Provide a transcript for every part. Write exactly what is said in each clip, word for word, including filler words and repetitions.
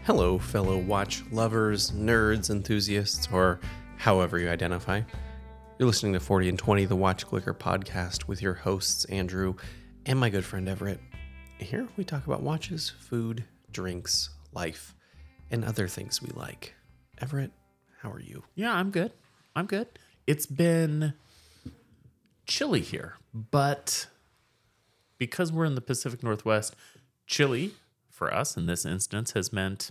Hello, fellow watch lovers, nerds, enthusiasts, or however you identify. You're listening to forty and twenty, the Watch Clicker podcast with your hosts, Andrew and my good friend Everett. Here we talk about watches, food, drinks, life, and other things we like. Everett, how are you? Yeah, I'm good. I'm good. It's been chilly here, but because we're in the Pacific Northwest, chilly for us in this instance has meant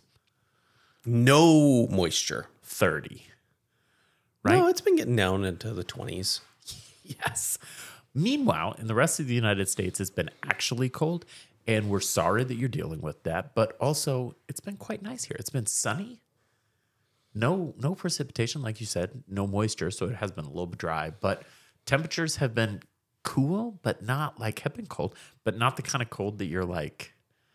No moisture. thirty. Right? No, it's been getting down into the twenties. Yes. Meanwhile, in the rest of the United States, it's been actually cold, and we're sorry that you're dealing with that, but also it's been quite nice here. It's been sunny. No, no precipitation, like you said, no moisture, so it has been a little bit dry, but temperatures have been cool, but not like have been cold, but not the kind of cold that you're like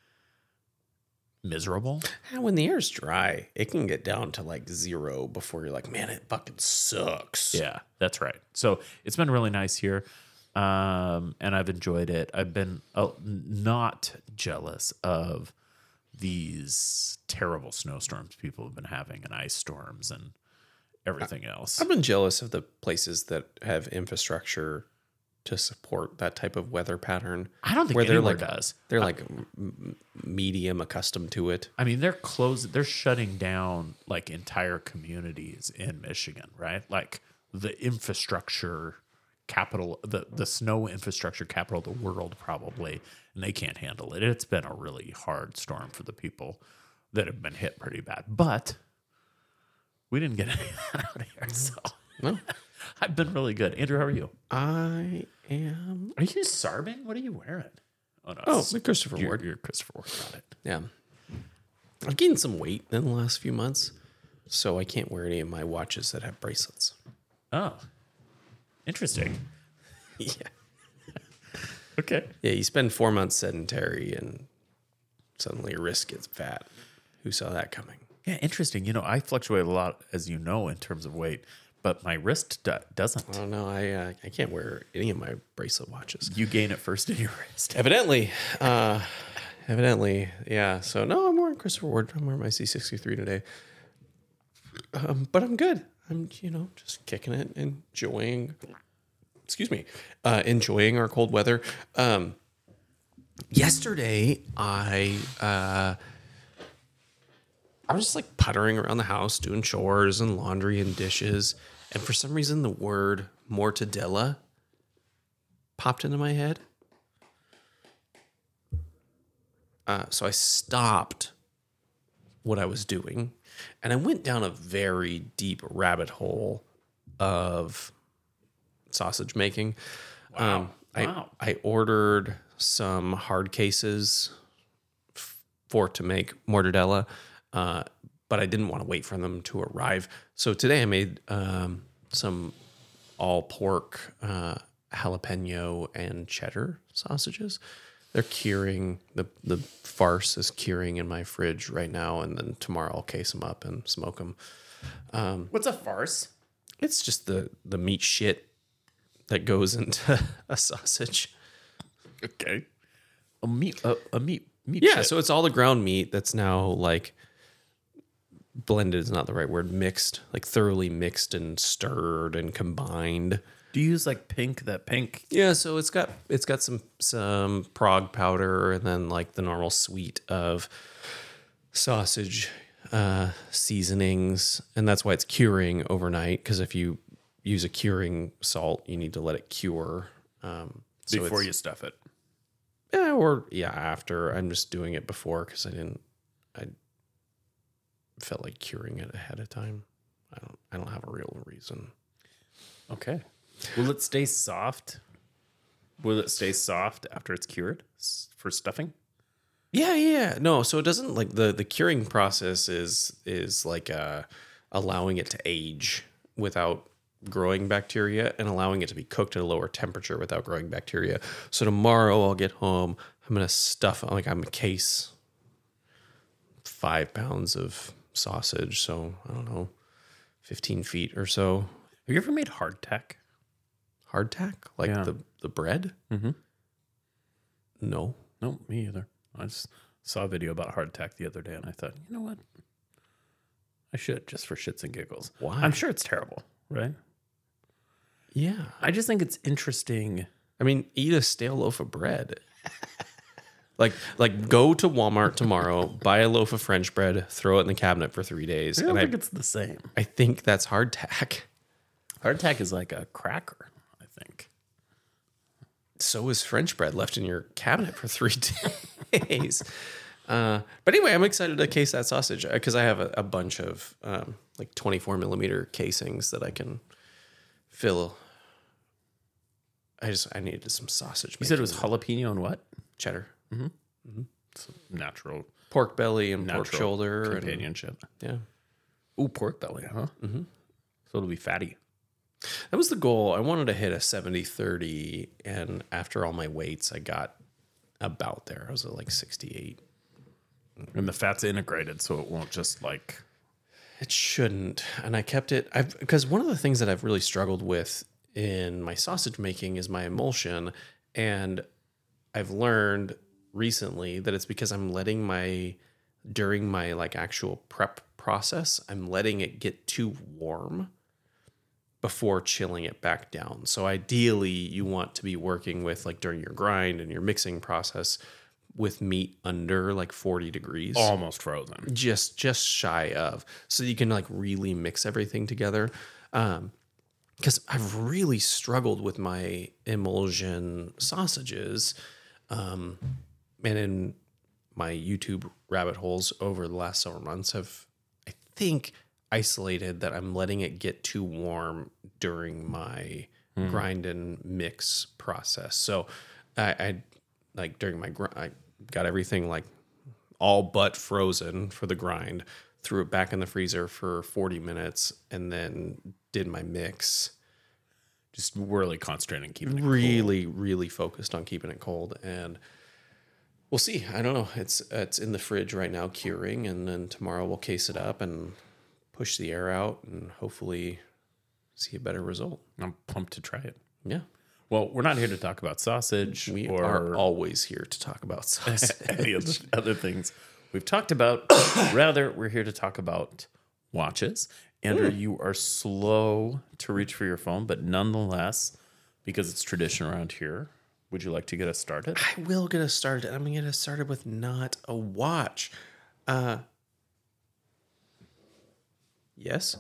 miserable. And when the air's dry, it can get down to like zero before you're like, man, it fucking sucks. Yeah, that's right. So it's been really nice here, um, and I've enjoyed it. I've been uh, not jealous of these terrible snowstorms people have been having and ice storms and everything else. I've been jealous of the places that have infrastructure to support that type of weather pattern. I don't think where they're anywhere like does. they're like m- medium accustomed to it. I mean, they're closing, they're shutting down like entire communities in Michigan, right? Like the infrastructure capital, the, the snow infrastructure capital of the world, probably, and they can't handle it. It's been a really hard storm for the people that have been hit pretty bad. But we didn't get any of that out of here. So No, I've been really good. Andrew, how are you? I am. Are you Sarbing? What are you wearing? Oh, no, Oh, it's- like Christopher you're, Ward. you're Christopher Ward. Got it. Yeah, I've gained some weight in the last few months, so I can't wear any of my watches that have bracelets. Oh, interesting. Yeah, Okay. yeah. You spend four months sedentary, and suddenly your wrist gets fat. Who saw that coming? Yeah, interesting. You know, I fluctuate a lot, as you know, in terms of weight, but my wrist do- doesn't. I don't know. I uh, I can't wear any of my bracelet watches. You gain it first in your wrist. Evidently, uh, evidently, yeah. So no, I'm wearing Christopher Ward. I'm wearing my C sixty-three today, um, but I'm good. I'm you know just kicking it, enjoying. Excuse me, uh, enjoying our cold weather. Um, yesterday, I uh, I was just like puttering around the house, doing chores and laundry and dishes, and for some reason, the word mortadella popped into my head. Uh, so I stopped what I was doing, and I went down a very deep rabbit hole of sausage making. Wow. Um, I, Wow. I ordered some hard cases f- for to make mortadella, uh, but I didn't want to wait for them to arrive. So today I made um, some all pork uh, jalapeno and cheddar sausages. They're curing. The the farce is curing in my fridge right now, and then tomorrow I'll case them up and smoke them. What's a farce? It's just the the meat shit that goes into a sausage. Okay. A meat, a, a meat, meat. Yeah, shit. so it's all the ground meat that's now like blended is not the right word, mixed, like thoroughly mixed and stirred and combined. Do you use like pink, that pink? Yeah, so it's got it's got some some prog powder and then like the normal suite of sausage uh, seasonings, and that's why it's curing overnight. Because if you use a curing salt, you need to let it cure um, so Before it's- you stuff it. Yeah, or yeah, after. I'm just doing it before because I didn't. I felt like curing it ahead of time. I don't. I don't have a real reason. Okay. Will it stay soft? Will it stay soft after it's cured s- for stuffing? Yeah, yeah. No, so it doesn't like the the curing process is is like uh allowing it to age without growing bacteria and allowing it to be cooked at a lower temperature without growing bacteria. So tomorrow I'll get home, I'm gonna stuff like I'm a case five pounds of sausage, so I don't know, fifteen feet or so. Have you ever made hardtack? Hardtack? Like Yeah. the, the bread? Mm-hmm. No. No, me either. I just Saw a video about hardtack the other day, and I thought, you know what? I should, just for shits and giggles. Why? I'm sure it's terrible, right? Yeah. I just think it's interesting. I mean, eat a stale loaf of bread. like, like go to Walmart tomorrow, buy a loaf of French bread, throw it in the cabinet for three days. I don't and think I, it's the same. I think that's hardtack. Hardtack is like a cracker, I think. So is French bread left in your cabinet for three days. Uh, but anyway, I'm excited to case that sausage because I have a, a bunch of um, like twenty-four millimeter casings that I can fill. I just I needed some sausage. You said it was jalapeno and what? Cheddar, Mm-hmm. Mm-hmm. It's natural pork belly, and natural pork shoulder, companionship. And, yeah. Ooh, pork belly, huh? Mm-hmm. So it'll be fatty. That was the goal. I wanted to hit a seventy thirty, and after all my weights, I got about there. I was at like sixty-eight. And the fat's integrated, so it won't just like... It shouldn't. And I kept it... I've because one of the things that I've really struggled with in my sausage making is my emulsion. And I've learned recently that it's because I'm letting my... During my like actual prep process, I'm letting it get too warm before chilling it back down. So ideally, you want to be working with like during your grind and your mixing process with meat under like forty degrees. Almost frozen. Just just shy of. So you can like really mix everything together. Um, because I've really struggled with my emulsion sausages. Um, and in my YouTube rabbit holes over the last several months have, I think, isolated that I'm letting it get too warm during my mm. grind and mix process. So I, I like during my grind, I got everything like all but frozen for the grind, threw it back in the freezer for forty minutes, and then did my mix. Just really concentrating on keeping it really, cold. really focused on keeping it cold. And we'll see. I don't know. It's it's in the fridge right now curing, and then tomorrow we'll case it up and push the air out and hopefully see a better result. I'm pumped to try it. Yeah. Well, we're not here to talk about sausage. We or are always here to talk about sausage. any of the other things we've talked about. Rather, we're here to talk about watches. Andrew, mm. you are slow to reach for your phone, but nonetheless, because it's tradition around here, would you like to get us started? I will get us started. I'm going to get us started with not a watch. Uh, yes?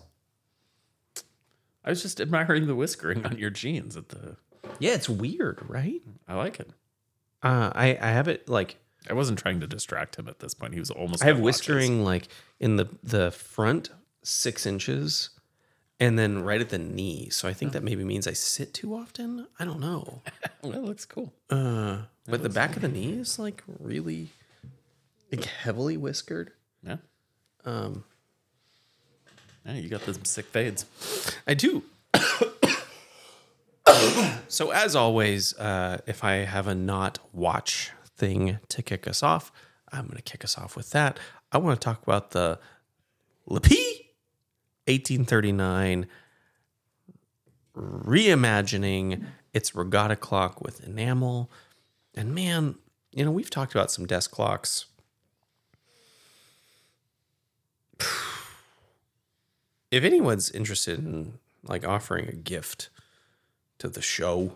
I was just admiring the whiskering on your jeans at the... Yeah, it's weird, right? I like it. Uh, I, I have it like... I wasn't trying to distract him at this point. He was almost... I have whiskering like in the, the front six inches and then right at the knee. So I think oh. that maybe means I sit too often. I don't know. Well, that looks cool. Uh, but the back cool. of the knee is like really like heavily whiskered. Yeah. Um. Yeah, you got those sick fades. I do. So as always, uh, if I have a not watch thing to kick us off, I'm going to kick us off with that. I want to talk about the Le Py eighteen thirty-nine reimagining its regatta clock with enamel. And man, you know, we've talked about some desk clocks. If anyone's interested in like offering a gift to the show,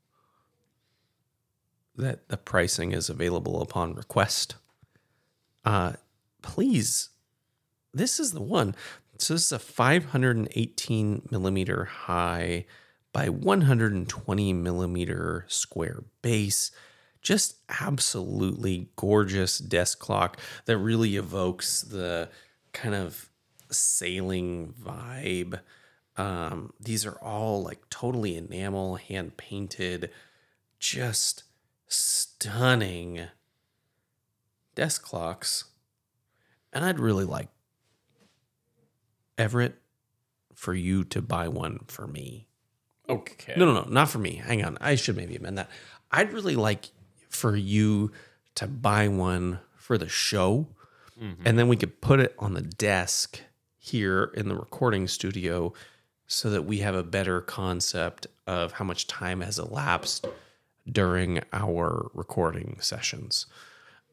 that the pricing is available upon request, uh, please, this is the one. So this is a five hundred eighteen millimeter high by one hundred twenty millimeter square base. Just absolutely gorgeous desk clock that really evokes the kind of sailing vibe. Um, these are all like totally enamel, hand painted, just stunning desk clocks. And I'd really like Everett for you to buy one for me. Okay. No, no, no, not for me. Hang on. I should maybe amend that. I'd really like for you to buy one for the show. Mm-hmm. And then we could put it on the desk here in the recording studio so that we have a better concept of how much time has elapsed during our recording sessions.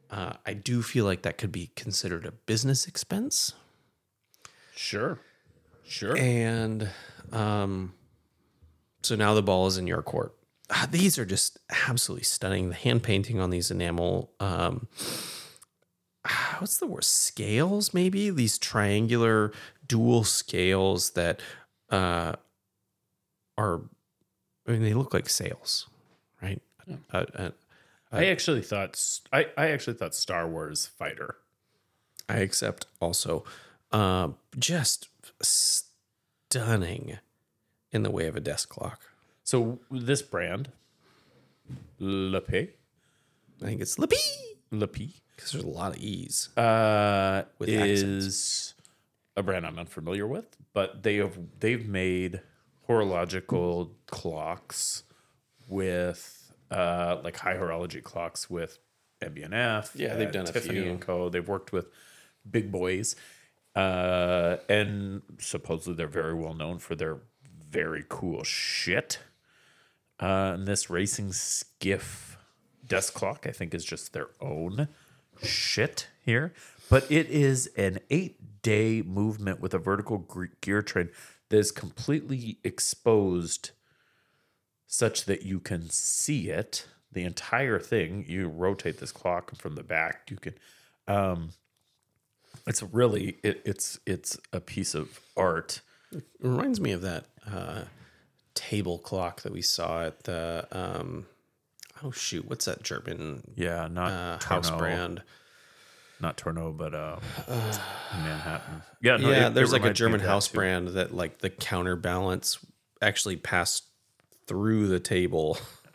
Uh, I do feel like that could be considered a business expense. Sure. Sure. And um, so now the ball is in your court. Ah, these are just absolutely stunning. The hand painting on these enamel, um, ah, what's the word? Scales, maybe? These triangular dual scales that uh, are, I mean, they look like sails, right? Yeah. Uh, uh, I actually thought I, I actually thought Star Wars Fighter. I accept also. Uh, just stunning in the way of a desk clock. So this brand, Lepe, I think it's Lippy Lepe, because there's a lot of E's. uh, With is a brand I'm unfamiliar with, but they have they've made horological clocks with uh, like high horology clocks with M B N F. Yeah, they've uh, done a Tiffany few. and Co. They've worked with big boys, uh, and supposedly they're very well known for their very cool shit. Uh, and this racing skiff desk clock, I think, is just their own shit here. But it is an eight-day movement with a vertical ge- gear train that is completely exposed such that you can see it. The entire thing, you rotate this clock from the back. You can, um, it's really, it, it's it's a piece of art. It reminds me of that uh, table clock that we saw at the, um, oh shoot, what's that German Yeah, not uh, house Torno. brand? Not Torno, but um, Manhattan. Yeah, no, yeah, it- there's it like a reminds me of German that house too. brand that like the counterbalance actually passed through the table.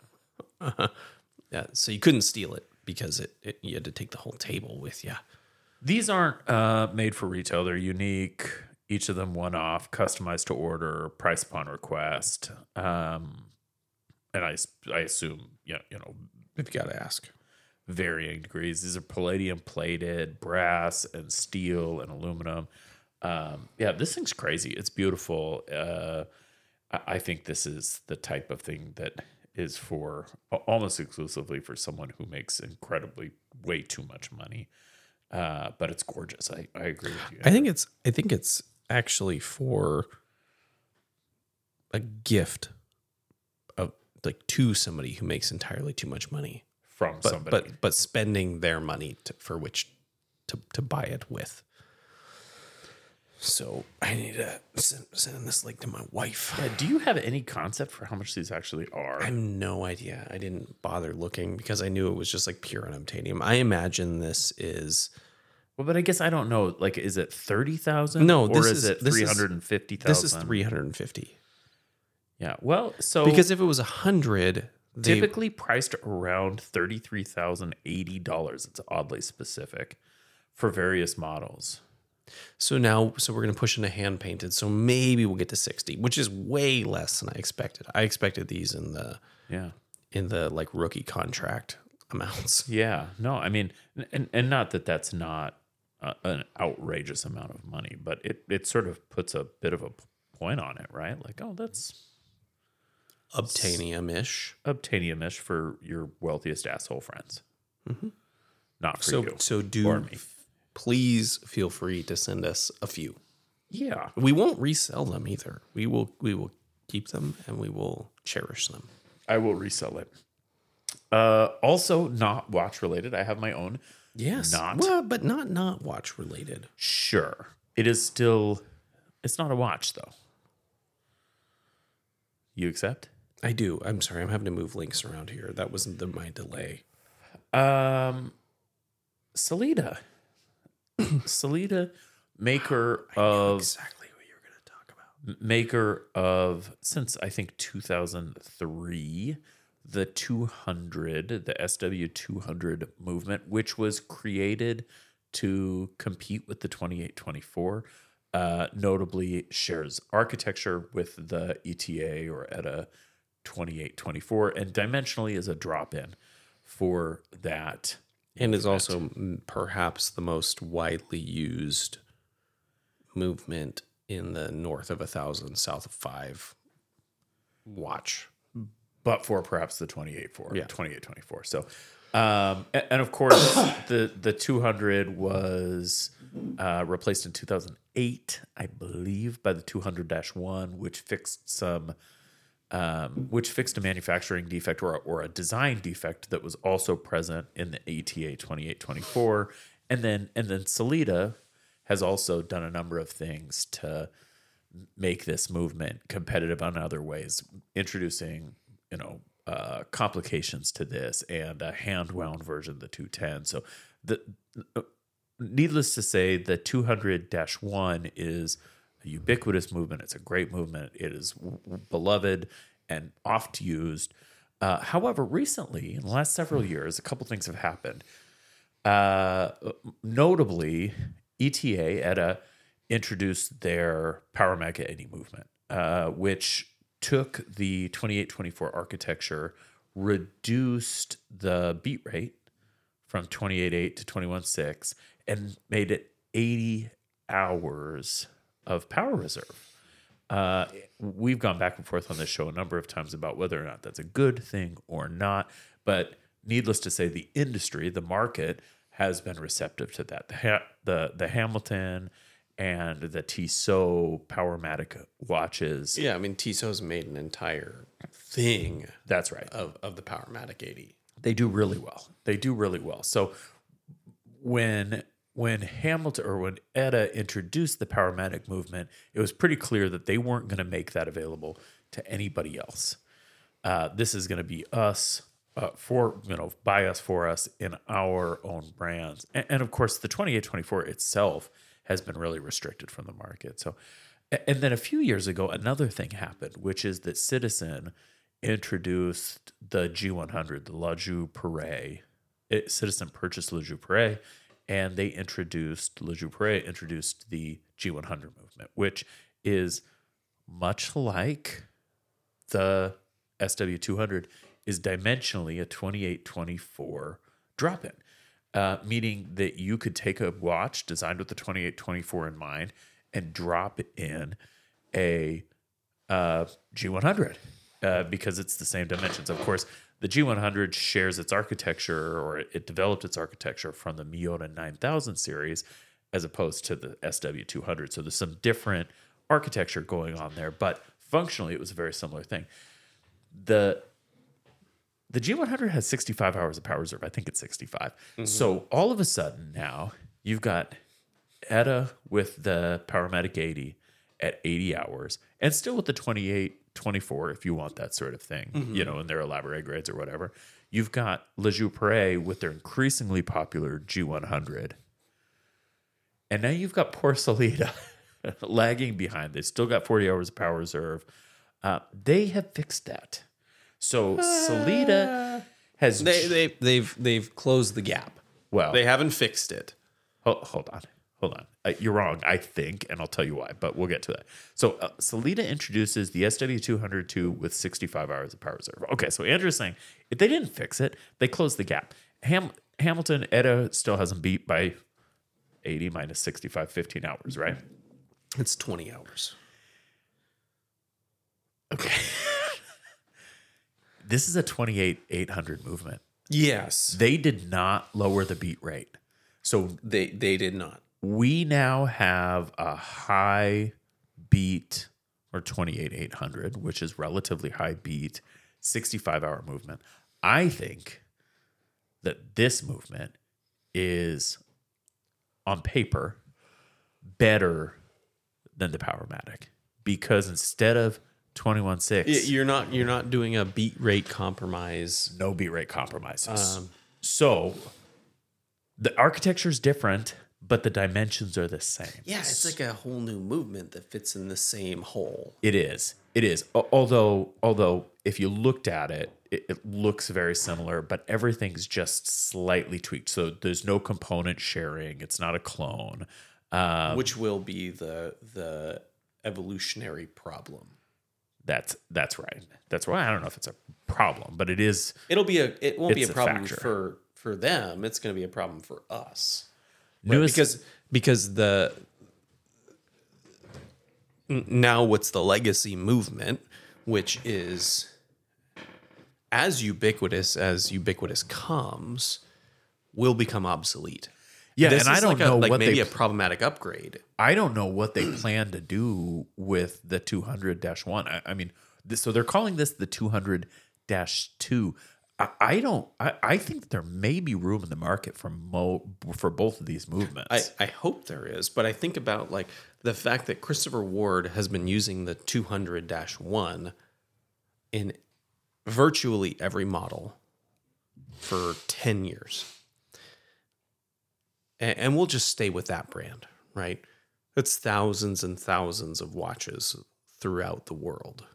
Yeah, so you couldn't steal it because it, it you had to take the whole table with you. These aren't uh, made for retail. They're unique. Each of them one off, customized to order, price upon request. Um, and I, s- I assume, yeah, you know, We've got to ask. varying degrees. These are palladium plated, brass and steel and aluminum. Um, yeah, this thing's crazy. It's beautiful. Uh, I, I think this is the type of thing that is for almost exclusively for someone who makes incredibly way too much money. Uh, but it's gorgeous. I, I agree with you. I think it's I think it's actually for a gift of like to somebody who makes entirely too much money. From But somebody. but but spending their money to, for which to to buy it with. So I need to send, send this link to my wife. Yeah, do you have any concept for how much these actually are? I have no idea. I didn't bother looking because I knew it was just like pure unobtainium. I imagine this is Well, but I guess I don't know. Like, is it thirty thousand? No, or this is, is- it this is- three hundred and fifty thousand? this is three hundred fifty. Yeah. Well, so Because if it was one hundred, they, typically priced around thirty-three thousand eighty dollars. It's oddly specific for various models. so now so we're going to push into hand painted. So maybe we'll get to sixty, which is way less than I expected. I expected these in the Yeah. in the like rookie contract amounts. Yeah. No, I mean, and and not that that's not a, an outrageous amount of money, but it it sort of puts a bit of a point on it, right? Like, oh, that's Obtainium-ish. obtainium-ish for your wealthiest asshole friends. Not for So you. so or do me. please feel free to send us a few. Yeah. We won't resell them either. We will we will keep them and we will cherish them. I will resell it. Uh, also, not watch related. I have my own. Yes. Not- Well, but not not watch related. Sure. It is still, it's not a watch though. You accept? I do. I'm sorry. I'm having to move links around here. That wasn't the, my delay. Um, Salida. Salida, maker of Exactly what you're going to talk about. maker of since I think two thousand three, the two hundred, the S W two hundred movement, which was created to compete with the twenty-eight twenty-four. Uh, notably shares architecture with the E T A or E T A twenty-eight twenty-four, and dimensionally is a drop-in for that. And is also mm, perhaps the most widely used movement in the north of a thousand, south of five watch. But for perhaps the twenty-eight for Yeah. twenty-eight twenty-four. So Um, and, and of course, the the two hundred was uh, replaced in two thousand eight, I believe, by the two hundred dash one, which fixed some, um, which fixed a manufacturing defect or or a design defect that was also present in the A T A twenty-eight twenty-four, and then and then Sellita has also done a number of things to make this movement competitive on other ways, introducing, you know, uh, complications to this and a hand wound version of the two ten. So the, uh, needless to say, the two hundred dash one is a ubiquitous movement. It's a great movement. It is w- beloved and oft used. Uh, however, recently, in the last several years, a couple things have happened. Uh, notably, E T A, E T A, introduced their PowerMagic eighty movement, uh, which took the twenty-eight twenty-four architecture, reduced the beat rate from twenty-eight eight to twenty-one six, and made it eighty hours of power reserve. Uh, we've gone back and forth on this show a number of times about whether or not that's a good thing or not, but needless to say, the industry, the market, has been receptive to that. The ha- the, the Hamilton and the Tissot PowerMatic watches. Yeah, I mean, Tissot's made an entire thing. That's right. Of, of the PowerMatic eighty. They do really well. They do really well. So when when Hamilton or when E T A introduced the PowerMatic movement, it was pretty clear that they weren't going to make that available to anybody else. Uh, this is going to be us uh, for you know by us for us in our own brands, and, and of course the twenty-eight twenty-four itself has been really restricted from the market. So, and then a few years ago, another thing happened, which is that Citizen introduced the G one hundred, the La Joux Pareil. It, Citizen purchased La Joux Pareil, and they introduced, La Joux Pareil introduced the G one hundred movement, which is much like the S W two hundred, is dimensionally a twenty-eight twenty-four drop-in. Uh, meaning that you could take a watch designed with the twenty-eight twenty-four in mind and drop in a uh, G one hundred uh, because it's the same dimensions. Of course, the G one hundred shares its architecture, or it developed its architecture from the Miyota nine thousand series as opposed to the S W two hundred. So there's some different architecture going on there, but functionally it was a very similar thing. The The G one hundred has sixty-five hours of power reserve. I think it's sixty-five. Mm-hmm. So all of a sudden now you've got E T A with the PowerMatic eighty at eighty hours, and still with the twenty-eight twenty-four if you want that sort of thing, mm-hmm. you know, in their elaborate grades or whatever. You've got La Joux Pareil with their increasingly popular G one hundred. And now you've got poor Sellita lagging behind. They still got forty hours of power reserve. Uh, they have fixed that. So Sellita has they they they've they've closed the gap. Well, they haven't fixed it. Hold, hold on, hold on. Uh, you're wrong, I think, and I'll tell you why. But we'll get to that. So uh, Sellita introduces the S W two hundred two with sixty-five hours of power reserve. Okay, so Andrew's saying if they didn't fix it, they closed the gap. Ham, Hamilton E T A still hasn't beat by eighty minus sixty-five, fifteen hours, right? It's twenty hours. Okay. This is a twenty-eight eight hundred movement. Yes. They did not lower the beat rate. So they they did not. We now have a high beat or twenty-eight eight hundred, which is relatively high beat, sixty-five hour movement. I think that this movement is on paper better than the PowerMatic, because instead of twenty-one six, you're not you're not doing a beat rate compromise. No beat rate compromises. Um, so the architecture is different, but the dimensions are the same. Yeah, it's like a whole new movement that fits in the same hole. It is. It is. Although although if you looked at it, it, it looks very similar, but everything's just slightly tweaked. So there's no component sharing. It's not a clone. Um, Which will be the the evolutionary problem. That's that's right. That's why I don't know if it's a problem, but it is. It'll be a. It won't be a a problem factor. for for them. It's going to be a problem for us. Newest, because because the now what's the legacy movement, which is as ubiquitous as ubiquitous comes, will become obsolete. Yeah, This and I is don't like know a, like what maybe they a problematic upgrade. I don't know what they plan to do with the two hundred dash one. I, I mean, this, so they're calling this the two hundred dash two. I, I don't. I, I think there may be room in the market for mo for both of these movements. I, I hope there is, but I think about like the fact that Christopher Ward has been using the two hundred dash one in virtually every model for ten years. And, and we'll just stay with that brand, right? It's thousands and thousands of watches throughout the world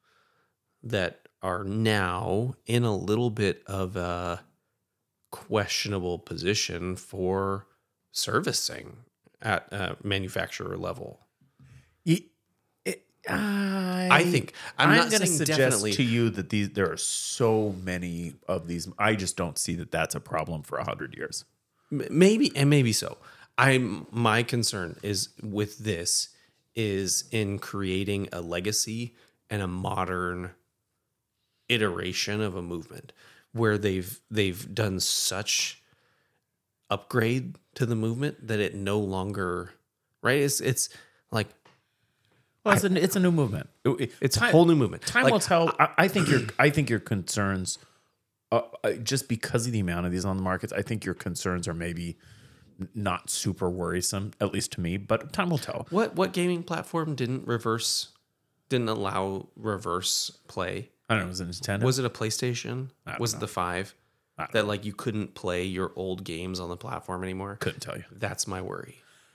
that are now in a little bit of a questionable position for servicing at a manufacturer level. It, it, I, I think I'm, I'm not going to saying suggest definitely to you that these there are so many of these. I just don't see that that's a problem for a hundred years. M- maybe and maybe so. I'm my concern is with this is in creating a legacy and a modern iteration of a movement where they've they've done such upgrade to the movement that it no longer right. It's it's like Well, it's, a, it's a new movement. It- it's time- a whole new movement. Time Like, will tell. I, I think your I think your concerns, uh, uh, just because of the amount of these on the markets, I think your concerns are maybe n- not super worrisome, at least to me. But time will tell. What what gaming platform didn't reverse didn't allow reverse play? I don't know. Was it Nintendo? Was it a PlayStation? I don't Was know. it the five? I don't That like you couldn't play your old games on the platform anymore? Couldn't tell you. That's my worry.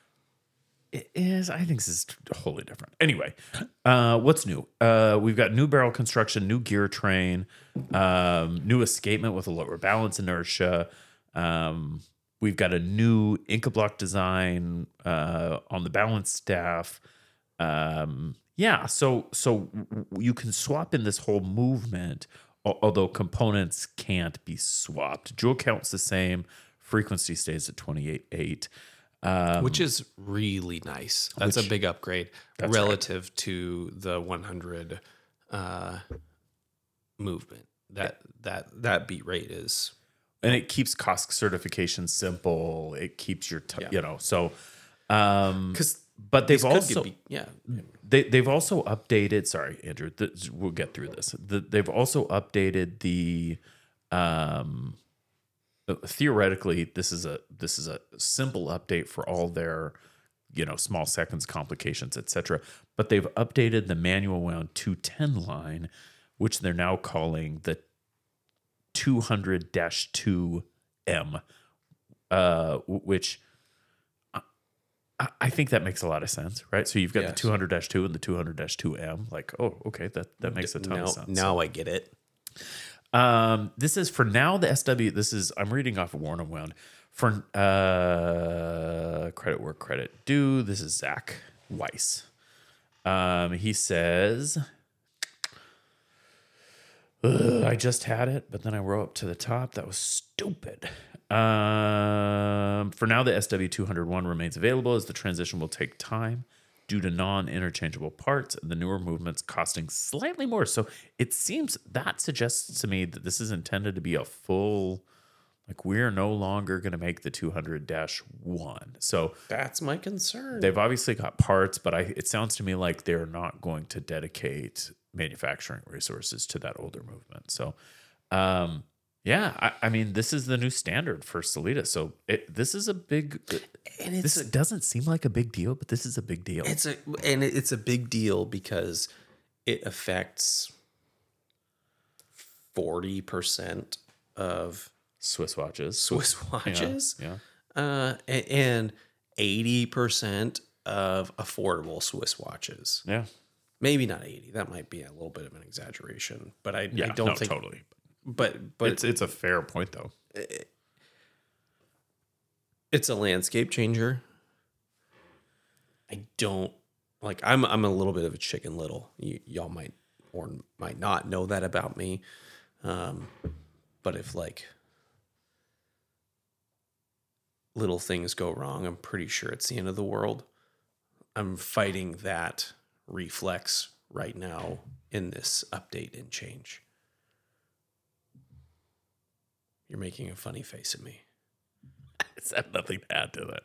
It is. I think this is wholly different. Anyway, uh, what's new? Uh, we've got new barrel construction, new gear train, um, new escapement with a lower balance inertia. Um, we've got a new Inca block design uh, on the balance staff. Um, yeah, so so w- you can swap in this whole movement, al- although components can't be swapped. Jewel count's the same. Frequency stays at twenty-eight point eight. Um, Which is really nice. That's which- a big upgrade That's relative to the one hundred uh, movement. That that that beat rate is and it keeps cost certification simple. It keeps your, t- Yeah. you know, so. Um, because but they've also yeah they they've also updated. Sorry, Andrew, th- we'll get through this. The, they've also updated the. Um, theoretically, this is a this is a simple update for all their, you know, small seconds, complications, et cetera. But they've updated the manual wound two ten line, which they're now calling the two hundred dash two M, uh, which I, I think that makes a lot of sense, right? So you've got the Yes. two hundred dash two and the two hundred dash two M. Like, oh, okay, that, that makes a ton now, of sense. now I get it. Um, this is for now the S W. This is I'm reading off of Worn and Wound for uh, credit where credit due. This is Zach Weiss. Um, he says, "Ugh, I just had it, but then I wrote up to the top. That was stupid. Um, for now, the S W two oh one remains available as the transition will take time due to non-interchangeable parts and the newer movements costing slightly more. So it seems that suggests to me that this is intended to be a full, like we're no longer going to make the two hundred dash one. So That's my concern. they've obviously got parts, but I it sounds to me like they're not going to dedicate manufacturing resources to that older movement. So, um, yeah, I, I mean, this is the new standard for Solita. So it, this is a big. and it's This a, doesn't seem like a big deal, but this is a big deal. it's a and it- it's a big deal because it affects forty percent of Swiss watches. Swiss Yeah, watches. yeah. Uh, a- and eighty percent of affordable Swiss watches. Yeah. Maybe not eighty. That might be a little bit of an exaggeration, but I, Yeah, I don't no, think. totally. But but It's it's a fair point though. it's a landscape changer. I don't like. I'm I'm a little bit of a chicken little. Y- y'all might or might not know that about me. Um, but if like little things go wrong, I'm pretty sure it's the end of the world. I'm fighting that reflex right now in this update and change. You're making a funny face at me. I have nothing to add to that.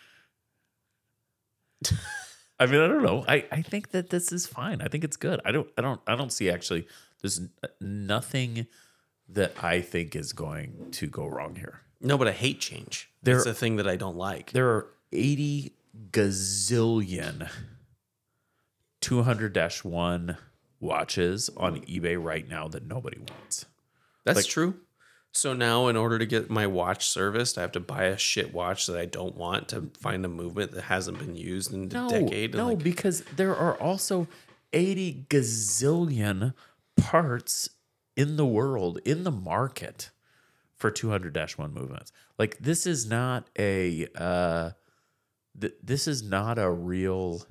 I mean, I don't know. I, I think that this is fine. I think it's good. I don't I don't I don't see actually there's nothing that I think is going to go wrong here. No, but I hate change. There- That's the thing that I don't like. There are eighty gazillion two hundred dash one watches on eBay right now that nobody wants. That's like- true. So now, in order to get my watch serviced, I have to buy a shit watch that I don't want to find a movement that hasn't been used in a No, decade. no, like, because there are also eighty gazillion parts in the world, in the market for two hundred dash one movements. Like this is not a, uh, th- this is not a real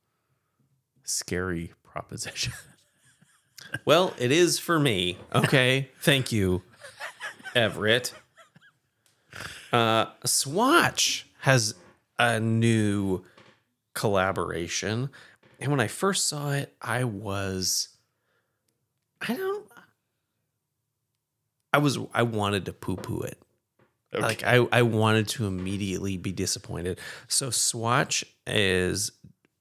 scary proposition. well, it is for me. Okay, thank you, Everett. Uh, Swatch has a new collaboration, and when I first saw it, I was, I don't, I was, I wanted to poo-poo it. Okay. Like I, I wanted to immediately be disappointed. So Swatch is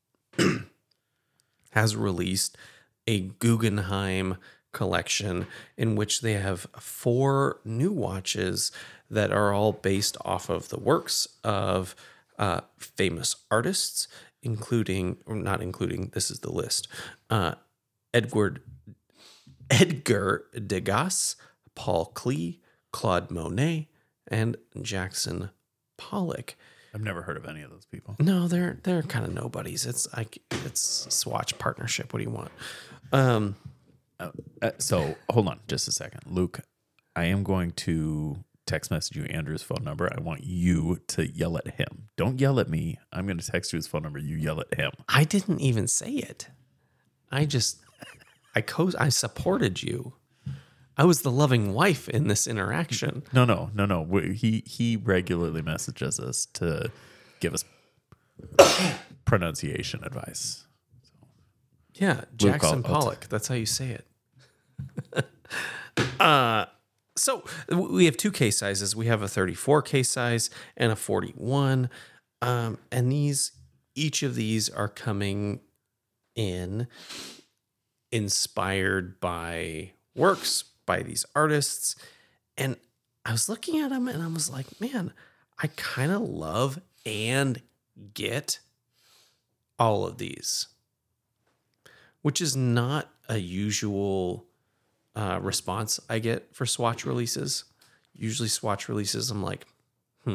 has released a Guggenheim collection in which they have four new watches that are all based off of the works of uh, famous artists, including, or not including, this is the list, uh, Edward, Edgar Degas, Paul Klee, Claude Monet, and Jackson Pollock. I've never heard of any of those people. No, they're they're kind of nobodies. It's like it's Swatch partnership. What do you want? Um, Uh, uh, so hold on just a second. Luke, I am going to text message you Andrew's phone number. I want you to yell at him. Don't yell at me. I'm going to text you his phone number. You yell at him. I didn't even say it. I just I co I supported you. I was the loving wife in this interaction. No, no, no, no. We, he he regularly messages us to give us pronunciation advice. Yeah, Luke, Jackson I'll- I'll Pollock. That's how you say it. uh, so we have two case sizes. We have a thirty-four case size and a forty-one. Um, and these, each of these are coming in inspired by works by these artists. And I was looking at them and I was like, man, I kind of love and get all of these, which is not a usual uh, response I get for Swatch releases. Usually Swatch releases, I'm like, hmm,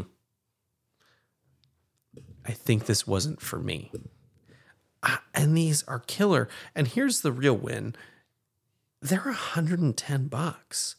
I think this wasn't for me. Uh, and these are killer. And here's the real win. They're one hundred ten bucks.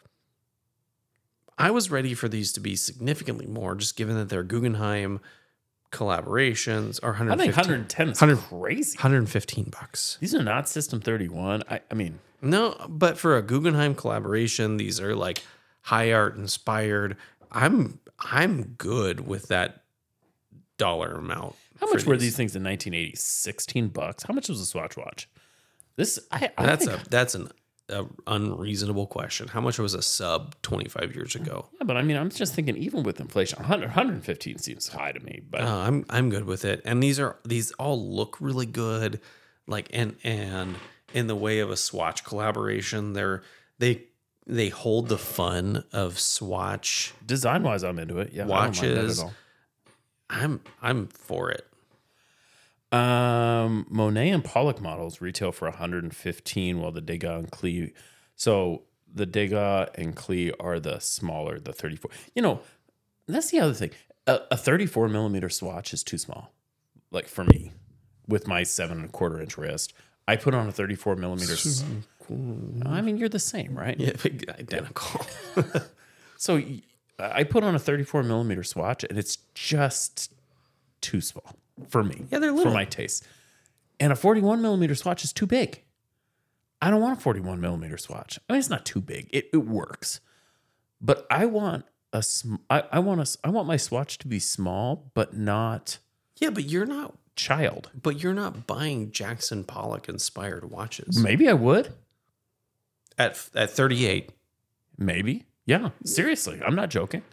I was ready for these to be significantly more, just given that they're Guggenheim collaborations, or one I think hundred fifteen, one hundred ten is one hundred crazy. one hundred fifteen bucks. These are not System thirty-one. I, I mean, No, but for a Guggenheim collaboration, these are like high art inspired. I'm I'm good with that dollar amount. how for much were these things in nineteen eighty? sixteen bucks. How much was a Swatch watch? This I, I That's think, a that's an a unreasonable question. How much was a sub twenty-five years ago? yeah, but I mean, I'm just thinking, even with inflation, one hundred, one hundred fifteen seems high to me. But Uh, I'm I'm good with it. And these are these all look really good. Like and and in the way of a Swatch collaboration, they're they they hold the fun of Swatch design wise, I'm into it. Yeah, I don't mind that at watches. all. I'm I'm for it. Um, Monet and Pollock models retail for one hundred fifteen, while the Degas and Klee. So the Degas and Klee are the smaller, the thirty-four. You know, that's the other thing. A, a thirty-four millimeter swatch is too small. Like for me, with my seven and a quarter inch wrist, I put on a thirty-four millimeter. s- I mean, you're the same, right? Yeah, identical. So y- I put on a thirty-four millimeter swatch, and it's just too small for me. Yeah, they're for little. my taste. And a forty-one millimeter swatch is too big. I don't want a forty-one millimeter swatch. I mean, it's not too big. It it works, but I want a sm- I, I want a, I want my swatch to be small, but not Yeah, but you're not child. but you're not buying Jackson Pollock inspired watches. Maybe I would. At at thirty-eight, Maybe. Yeah, seriously. I'm not joking.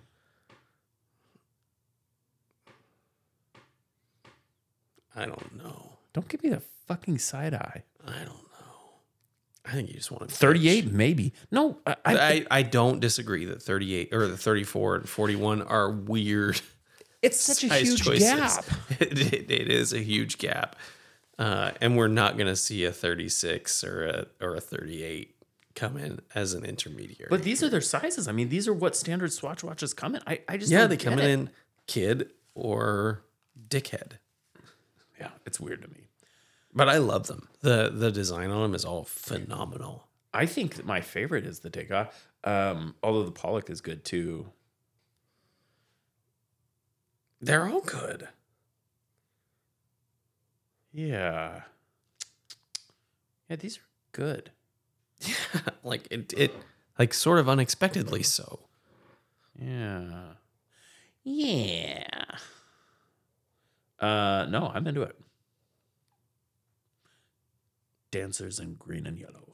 I don't know. Don't give me the fucking side eye. I don't know. I think you just want to thirty-eight, maybe. No, I, I, I, I don't disagree that thirty-eight or the thirty-four and forty-one are weird. it's such a size huge choices. gap. It, it, it is a huge gap. Uh, and we're not going to see a thirty-six or a or a thirty-eight come in as an intermediary. But these are their sizes. I mean, these are what standard Swatch watches come in. I, I just yeah, don't they get come it. in kid or dickhead. Yeah, it's weird to me. But I love them. The the design on them is all phenomenal. I think that my favorite is the Degas, um, although the Pollock is good too. They're all good. Yeah. Yeah, these are good. Yeah, like it, it like sort of unexpectedly so. Yeah. Yeah. Uh, no, I'm into it. Dancers in green and yellow.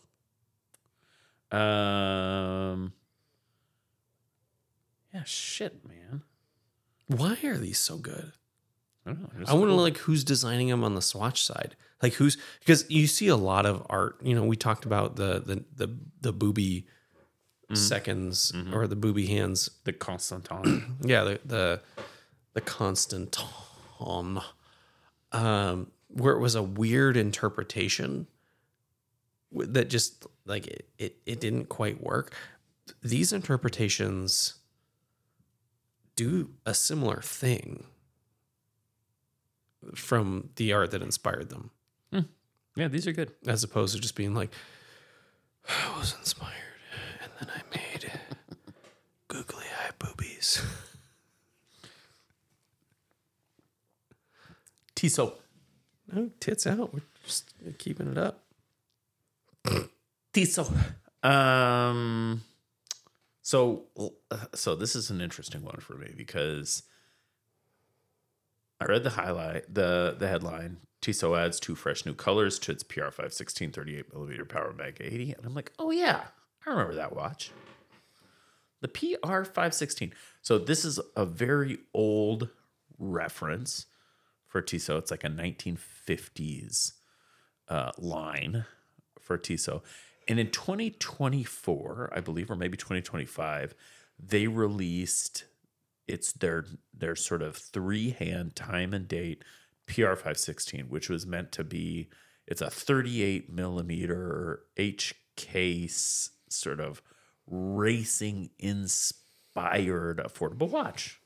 Um. Yeah, shit, man. Why are these so good? I don't know. I want to know like who's designing them on the Swatch side. Like who's because you see a lot of art. You know, we talked about the the the the booby mm. seconds mm-hmm. or the booby hands. The Constantin. yeah, the the the Constantin. Um, where it was a weird interpretation that just like it, it, it didn't quite work. These interpretations do a similar thing from the art that inspired them. Hmm. Yeah, these are good. As opposed to just being like, I was inspired and then I made googly eye boobies. Tissot. No, tits out. We're just keeping it up. Tissot. Um, so, so this is an interesting one for me because I read the highlight, the the headline. Tissot adds two fresh new colors to its P R five sixteen thirty-eight millimeter Power Mag eighty, and I'm like, oh yeah, I remember that watch. The P R five sixteen. So this is a very old reference for Tissot. It's like a nineteen fifties uh, line for Tissot. And in twenty twenty-four, I believe, or maybe twenty twenty-five, they released it's their their sort of three-hand time and date P R five sixteen, which was meant to be, it's a thirty-eight millimeter H case sort of racing inspired affordable watch.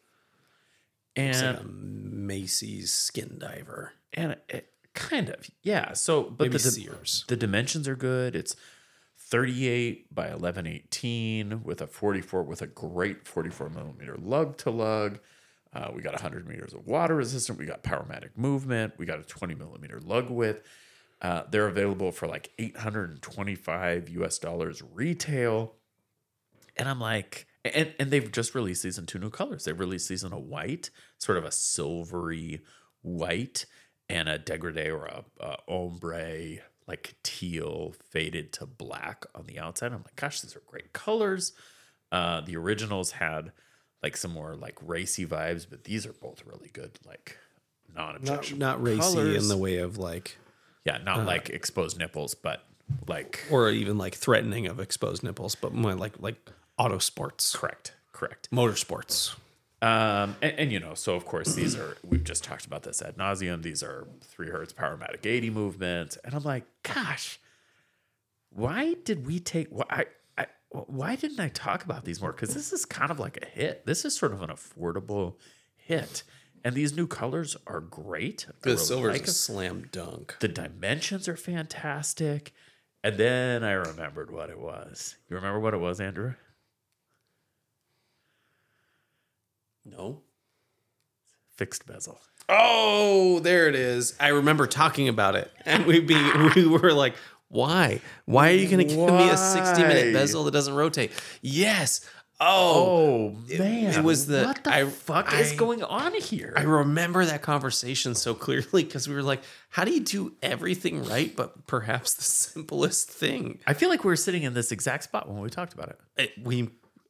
And it's like a Macy's skin diver. And it, kind of, yeah. So, but Maybe the, Sears. the dimensions are good. It's thirty-eight by eleven eighteen with a forty-four, with a great forty-four millimeter lug to lug. Uh, we got one hundred meters of water resistant. We got Powermatic movement. We got a twenty millimeter lug width. Uh, they're available for like eight hundred twenty-five U S dollars retail. And I'm like, and, and they've just released these in two new colors. They've released these in a white, sort of a silvery white, and a degradé or a, a ombre, like teal faded to black on the outside. I'm like, gosh, these are great colors. Uh, the originals had like some more like racy vibes, but these are both really good, like non-objectionable Not, not racy colors. in the way of like... Yeah, not uh, like exposed nipples, but like... Or even like threatening of exposed nipples, but more like like auto sports. Correct, correct. Motorsports. Um, and, and, you know, so of course these are, we've just talked about this ad nauseum. These are three hertz Powermatic eighty movements. And I'm like, gosh, why did we take, why, I, I, why didn't I talk about these more? Because this is kind of like a hit. This is sort of an affordable hit. And these new colors are great. The really silver's like a slam dunk. The dimensions are fantastic. And then I remembered what it was. You remember what it was, Andrew? No. Fixed bezel. Oh, there it is. I remember talking about it. And we be we were like, why? Why are you going to give me a sixty minute bezel that doesn't rotate? Yes. Oh, oh man. It, it was the What the I, fuck I, is going on here? I remember that conversation so clearly because we were like, how do you do everything right, but perhaps the simplest thing? I feel like we were sitting in this exact spot when we talked about it. it we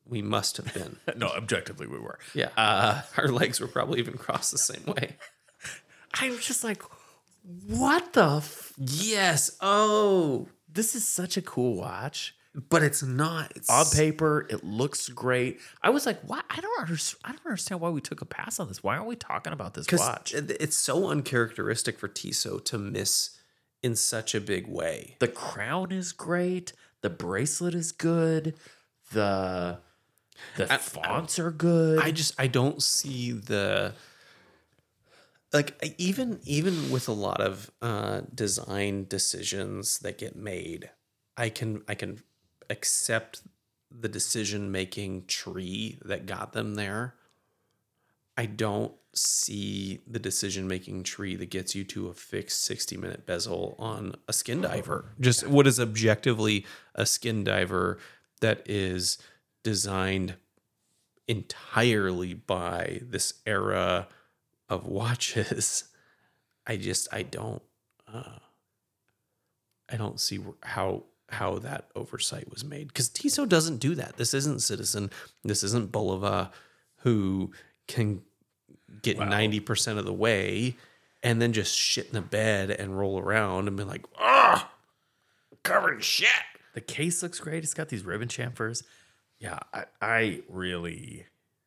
We must have been. No, objectively we were. Yeah. Uh, our legs were probably even crossed the same way. I was just like, what the? F- Yes. Oh, this is such a cool watch. but it's not. It's On paper, it looks great. I was like, "What? I don't understand. I don't understand why we took a pass on this. Why aren't we talking about this because watch?" it's so uncharacteristic for Tissot to miss in such a big way. The crown is great. The bracelet is good. The the I- fonts are good. I just I don't see the like I- even even with a lot of uh, design decisions that get made, I can I can accept the decision making tree that got them there. I don't see the decision making tree that gets you to a fixed sixty minute bezel on a skin diver. Just what is objectively a skin diver that is designed entirely by this era of watches. I just I don't uh, I don't see how how that oversight was made, because Tissot doesn't do that. This isn't Citizen. This isn't Bulova, who can get ninety percent of the way and then just shit in the bed and roll around and be like, ah, covered in shit. the case looks great. It's got these ribbon chamfers. Yeah, I, I really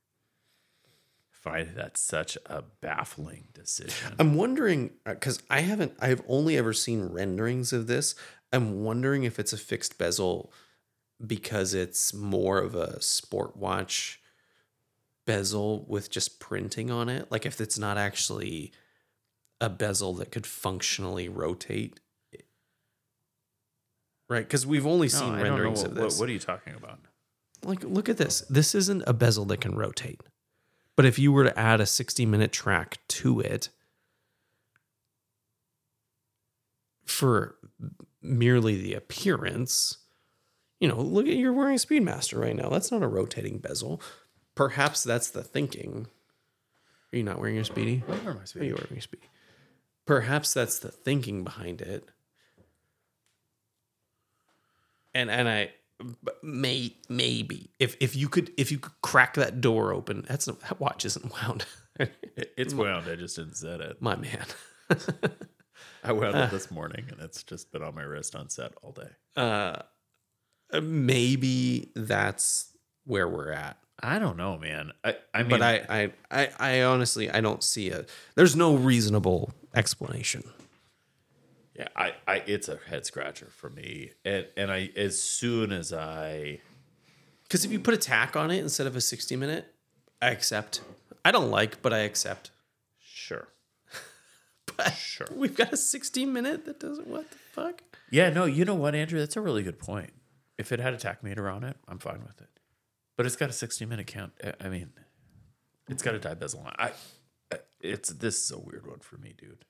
find that such a baffling decision. I'm wondering, because I haven't, I've only ever seen renderings of this. I'm wondering if it's a fixed bezel because it's more of a sport watch bezel with just printing on it. Like if it's not actually a bezel that could functionally rotate. Right? Because we've only No, seen I don't know renderings what, of this. What, what are you talking about? Like, look at this. This isn't a bezel that can rotate. But if you were to add a sixty minute track to it for merely the appearance, you know, look at, you're wearing a Speedmaster right now. That's not a rotating bezel. Perhaps that's the thinking. Are you not wearing your Speedy? I wear my Are Speedy. you wearing your Speedy? Perhaps that's the thinking behind it. And and I may maybe if if you could if you could crack that door open, that's not, that watch isn't wound. It's wound. I just didn't set it. My man. I wound it this morning, and it's just been on my wrist on set all day. Uh, maybe that's where we're at. I don't know, man. I, I mean, But I, I, I, I honestly, I don't see a. There's no reasonable explanation. yeah, I, I, it's a head scratcher for me. And and I, as soon as I, Because if you put a tack on it instead of a sixty minute, I accept. I don't like, but I accept. sure, But Sure. we've got a sixty minute that doesn't. What the fuck? yeah, no, you know what, Andrew? That's a really good point. If it had a tack meter on it, I'm fine with it. But it's got a sixty minute count. I- I mean, it's got a die bezel on. I, I- it's this is a weird one for me, dude.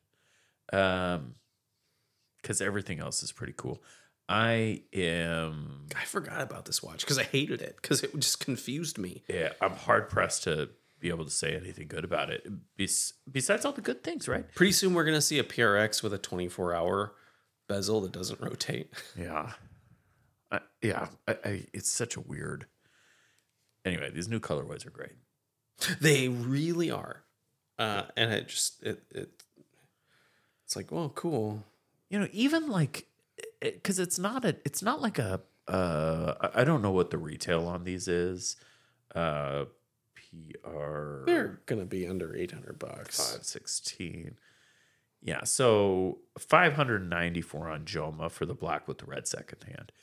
Um, because everything else is pretty cool. I am. I forgot about this watch because I hated it because it just confused me. Yeah, I'm hard pressed to be able to say anything good about it. Bes- besides all the good things, right? Pretty soon we're gonna see a P R X with a twenty-four hour bezel that doesn't rotate. Yeah, I, yeah. I, I, it's such a weird. Anyway, these new colorways are great. They really are, uh, and it just it it it's like, oh, cool. You know, even like, because it's not a, it's not like a. Uh, I I don't know what the retail on these is. Uh, P R They're gonna be under eight hundred bucks. five sixteen. Yeah, so five hundred ninety-four on Joma for the black with the red second hand.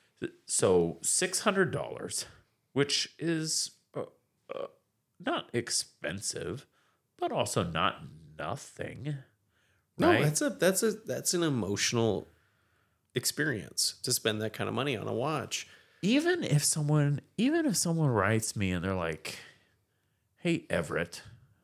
So six hundred dollars, which is uh, uh, not expensive, but also not nothing. No, right? that's a that's a that's an emotional experience to spend that kind of money on a watch. even if someone even if someone writes me and they're like, "Hey Everett,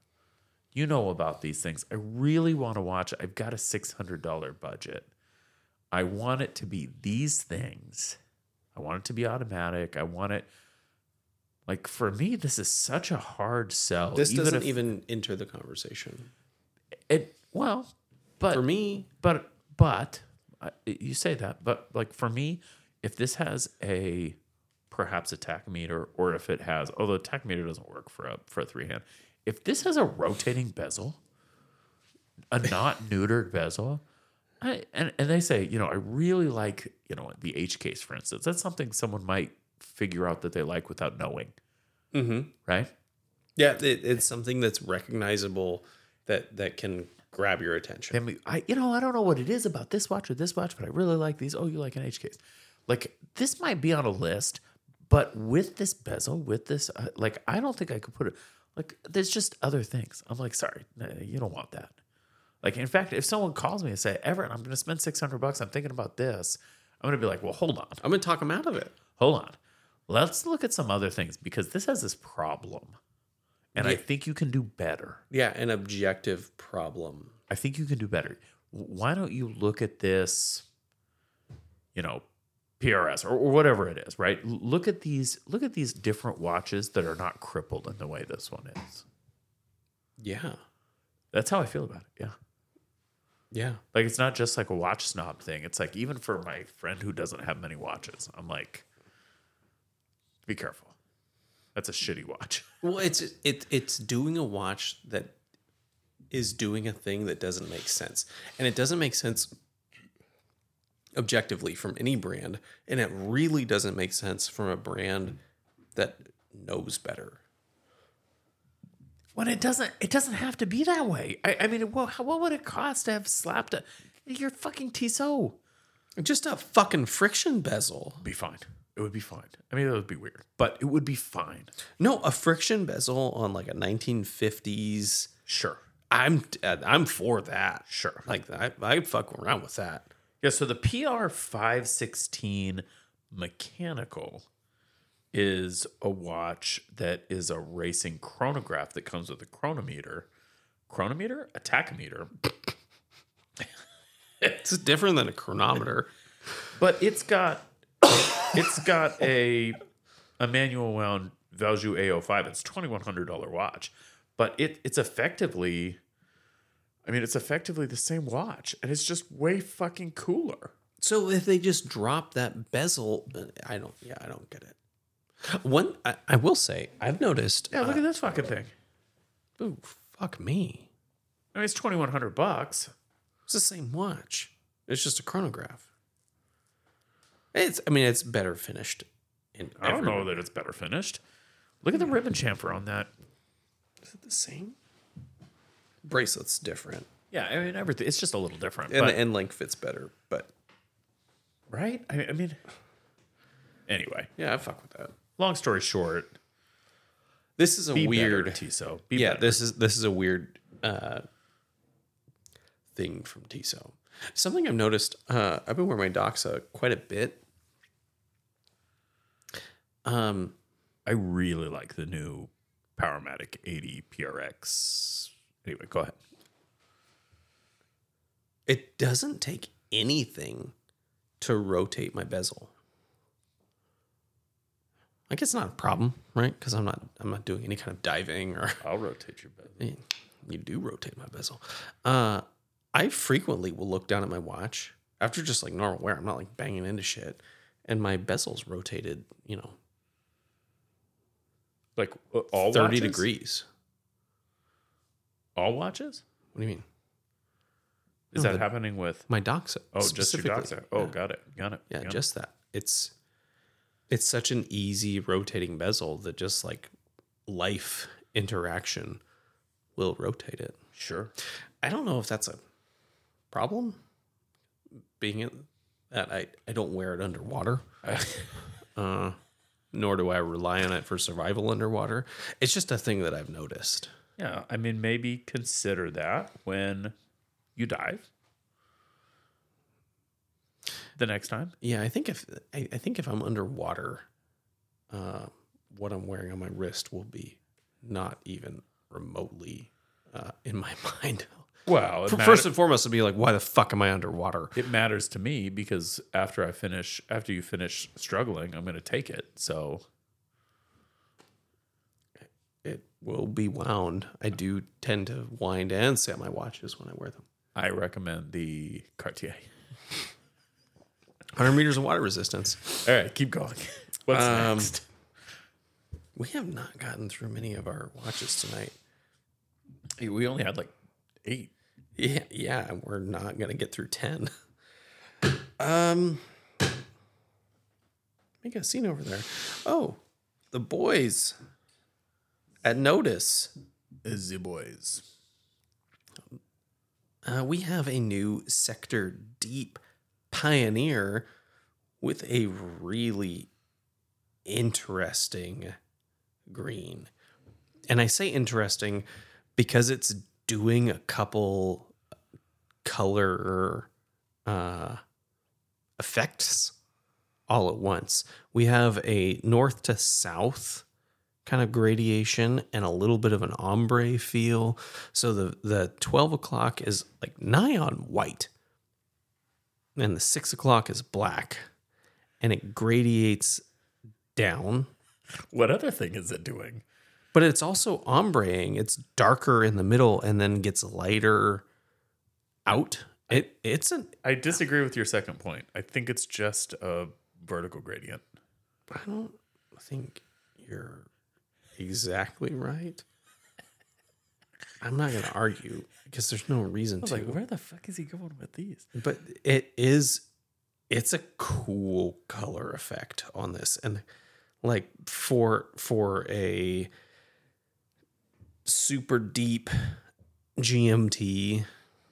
you know about these things. I really want to watch. I've got a six hundred dollars budget. I want it to be these things. I want it to be automatic. I want it." Like, for me, this is such a hard sell. This even doesn't if even enter the conversation. it well, but For me, But but uh, you say that, but like for me, if this has a perhaps a tachometer, or if it has, although a tachometer doesn't work for a for a three hand. If this has a rotating bezel, a not neutered bezel, I, and and they say, you know, I really like, you know, the H case, for instance. That's something someone might figure out that they like without knowing, Mm-hmm. right? Yeah, it, it's something that's recognizable that that can grab your attention. And we, I, you know, I don't know what it is about this watch or this watch, but I really like these. Oh, you like an H case? Like this might be on a list, but with this bezel, with this, uh, like I don't think I could put it. Like there's just other things. I'm like, sorry, no, you don't want that. Like in fact, if someone calls me and say, Everett, I'm going to spend six hundred bucks, I'm thinking about this. I'm going to be like, well, hold on, I'm going to talk them out of it. hold on. Let's look at some other things because this has this problem, and I Yeah. think you can do better. Yeah, an objective problem. I think you can do better. Why don't you look at this, you know, P R S or, or whatever it is, right? Look at these, look at these different watches that are not crippled in the way this one is. Yeah. That's how I feel about it. Yeah. Yeah. Like it's not just like a watch snob thing. It's like even for my friend who doesn't have many watches, I'm like, be careful. That's a shitty watch. Well, it's it it's doing a watch that is doing a thing that doesn't make sense. And it doesn't make sense objectively from any brand, and it really doesn't make sense from a brand that knows better. When it doesn't, it doesn't have to be that way. I, I mean, what, what would it cost to have slapped a your fucking Tissot? Just a fucking friction bezel. Be fine. It would be fine. I mean, it would be weird, but it would be fine. No, a friction bezel on like a nineteen fifties. Sure. I'm I'm for that. Sure. Like I I'd fuck around with that. Yeah, so the P R five sixteen mechanical is a watch that is a racing chronograph that comes with a chronometer. Chronometer? A tachometer. It's different than a chronometer. But it's got it's got a a manual wound Valjoux A oh five. It's a twenty-one hundred dollars watch. But it it's effectively I mean, it's effectively the same watch, and it's just way fucking cooler. So if they just drop that bezel, I don't. Yeah, I don't get it. One, I, I will say, I've noticed. Yeah, look uh, at this fucking thing. Ooh, fuck me! I mean, it's twenty-one hundred bucks. It's the same watch. It's just a chronograph. It's. I mean, it's better finished. In I don't every- know that it's better finished. Look at the ribbon chamfer on that. Is it the same? Bracelet's different, Yeah, I mean everything. It's just a little different, and but, the end link fits better. But right? I, I mean, anyway. yeah, I fuck with that. Long story short, This is a be weird. better, Tissot. Be yeah, better. this is this is a weird uh, thing from Tissot. Something I've noticed. Uh, I've been wearing my Doxa quite a bit. Um, I really like the new Powermatic eighty P R X. Anyway, go ahead. it doesn't take anything to rotate my bezel. Like it's not a problem, right? Because I'm not I'm not doing any kind of diving or I'll rotate your bezel. you do rotate my bezel. Uh, I frequently will look down at my watch after just like normal wear. I'm not like banging into shit, and my bezel's rotated, you know, Like uh, all thirty watches? degrees. All watches? What do you mean? Is No, that the- happening with? My Doxa. Oh, just your specifically. Doxa. Oh, Yeah. got it. Got it. Yeah, got it. just that. It's it's such an easy rotating bezel that just like life interaction will rotate it. Sure. I don't know if that's a problem. Being it that I, I don't wear it underwater. uh, nor do I rely on it for survival underwater. It's just a thing that I've noticed. Yeah, I mean, maybe consider that when you dive the next time. Yeah, I think if I, I think if I'm underwater, uh, what I'm wearing on my wrist will be not even remotely uh, in my mind. Well, it, For- matter- First and foremost, it'll be like, why the fuck am I underwater? it matters to me because after I finish, after you finish struggling, I'm going to take it. So It will be wound. I do tend to wind and set my watches when I wear them. I recommend the Cartier. one hundred meters of water resistance. All right, keep going. What's Um, next? We have not gotten through many of our watches tonight. Hey, we only had like eight. Yeah, yeah, we're not gonna get through ten. Um, make a scene over there. Oh, the boys at Notice. The boys. Uh, we have a new Sector Deep Pioneer with a really interesting green. And I say interesting because it's doing a couple color uh, effects all at once. We have a north to south kind of gradation and a little bit of an ombre feel. So the, the twelve o'clock is like nigh on white. And the six o'clock is black. And it gradiates down. What other thing is it doing? But it's also ombreing. It's darker in the middle and then gets lighter out. It it's an I disagree with your second point. I think it's just a vertical gradient. I don't think you're exactly right. I'm not going to argue because there's no reason I was to. like, where the fuck is he going with these? But it is, it's a cool color effect on this. And like for, for a super deep G M T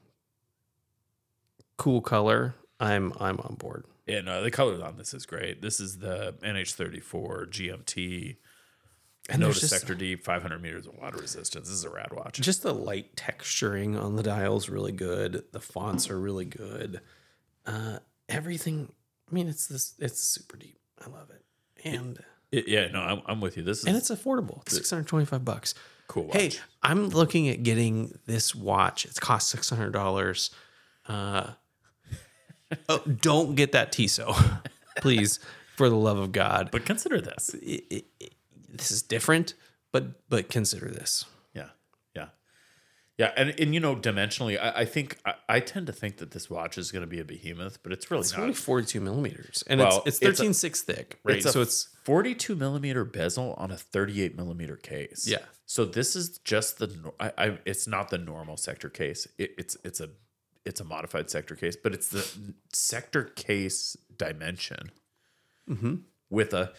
cool color, I'm, I'm on board. Yeah, no, the color on this is great. This is the N H thirty-four G M T. And Notice there's just, Sector Deep, five hundred meters of water resistance. This is a rad watch. just the light texturing on the dial's really good. The fonts are really good. Uh, everything. I mean, it's this. It's super deep. I love it, and It- yeah, no, I'm, I'm with you. This is and it's affordable. It's six hundred twenty-five bucks. cool watch. Hey, I'm looking at getting this watch. It's cost six hundred dollars. Uh, oh, don't get that Tissot, please, for the love of God. But consider this. It, it, it, this is different, but but consider this. Yeah, yeah, yeah. And and you know, dimensionally, I, I think I, I tend to think that this watch is going to be a behemoth, but it's really It's not. only forty-two millimeters, and Well, it's it's it's a- thirteen six thick, right? It's a So it's forty-two millimeter bezel on a thirty-eight millimeter case. Yeah. So this is just the. nor- I, I it's not the normal sector case. It, it's it's a it's a modified sector case, but it's the sector case dimension with a.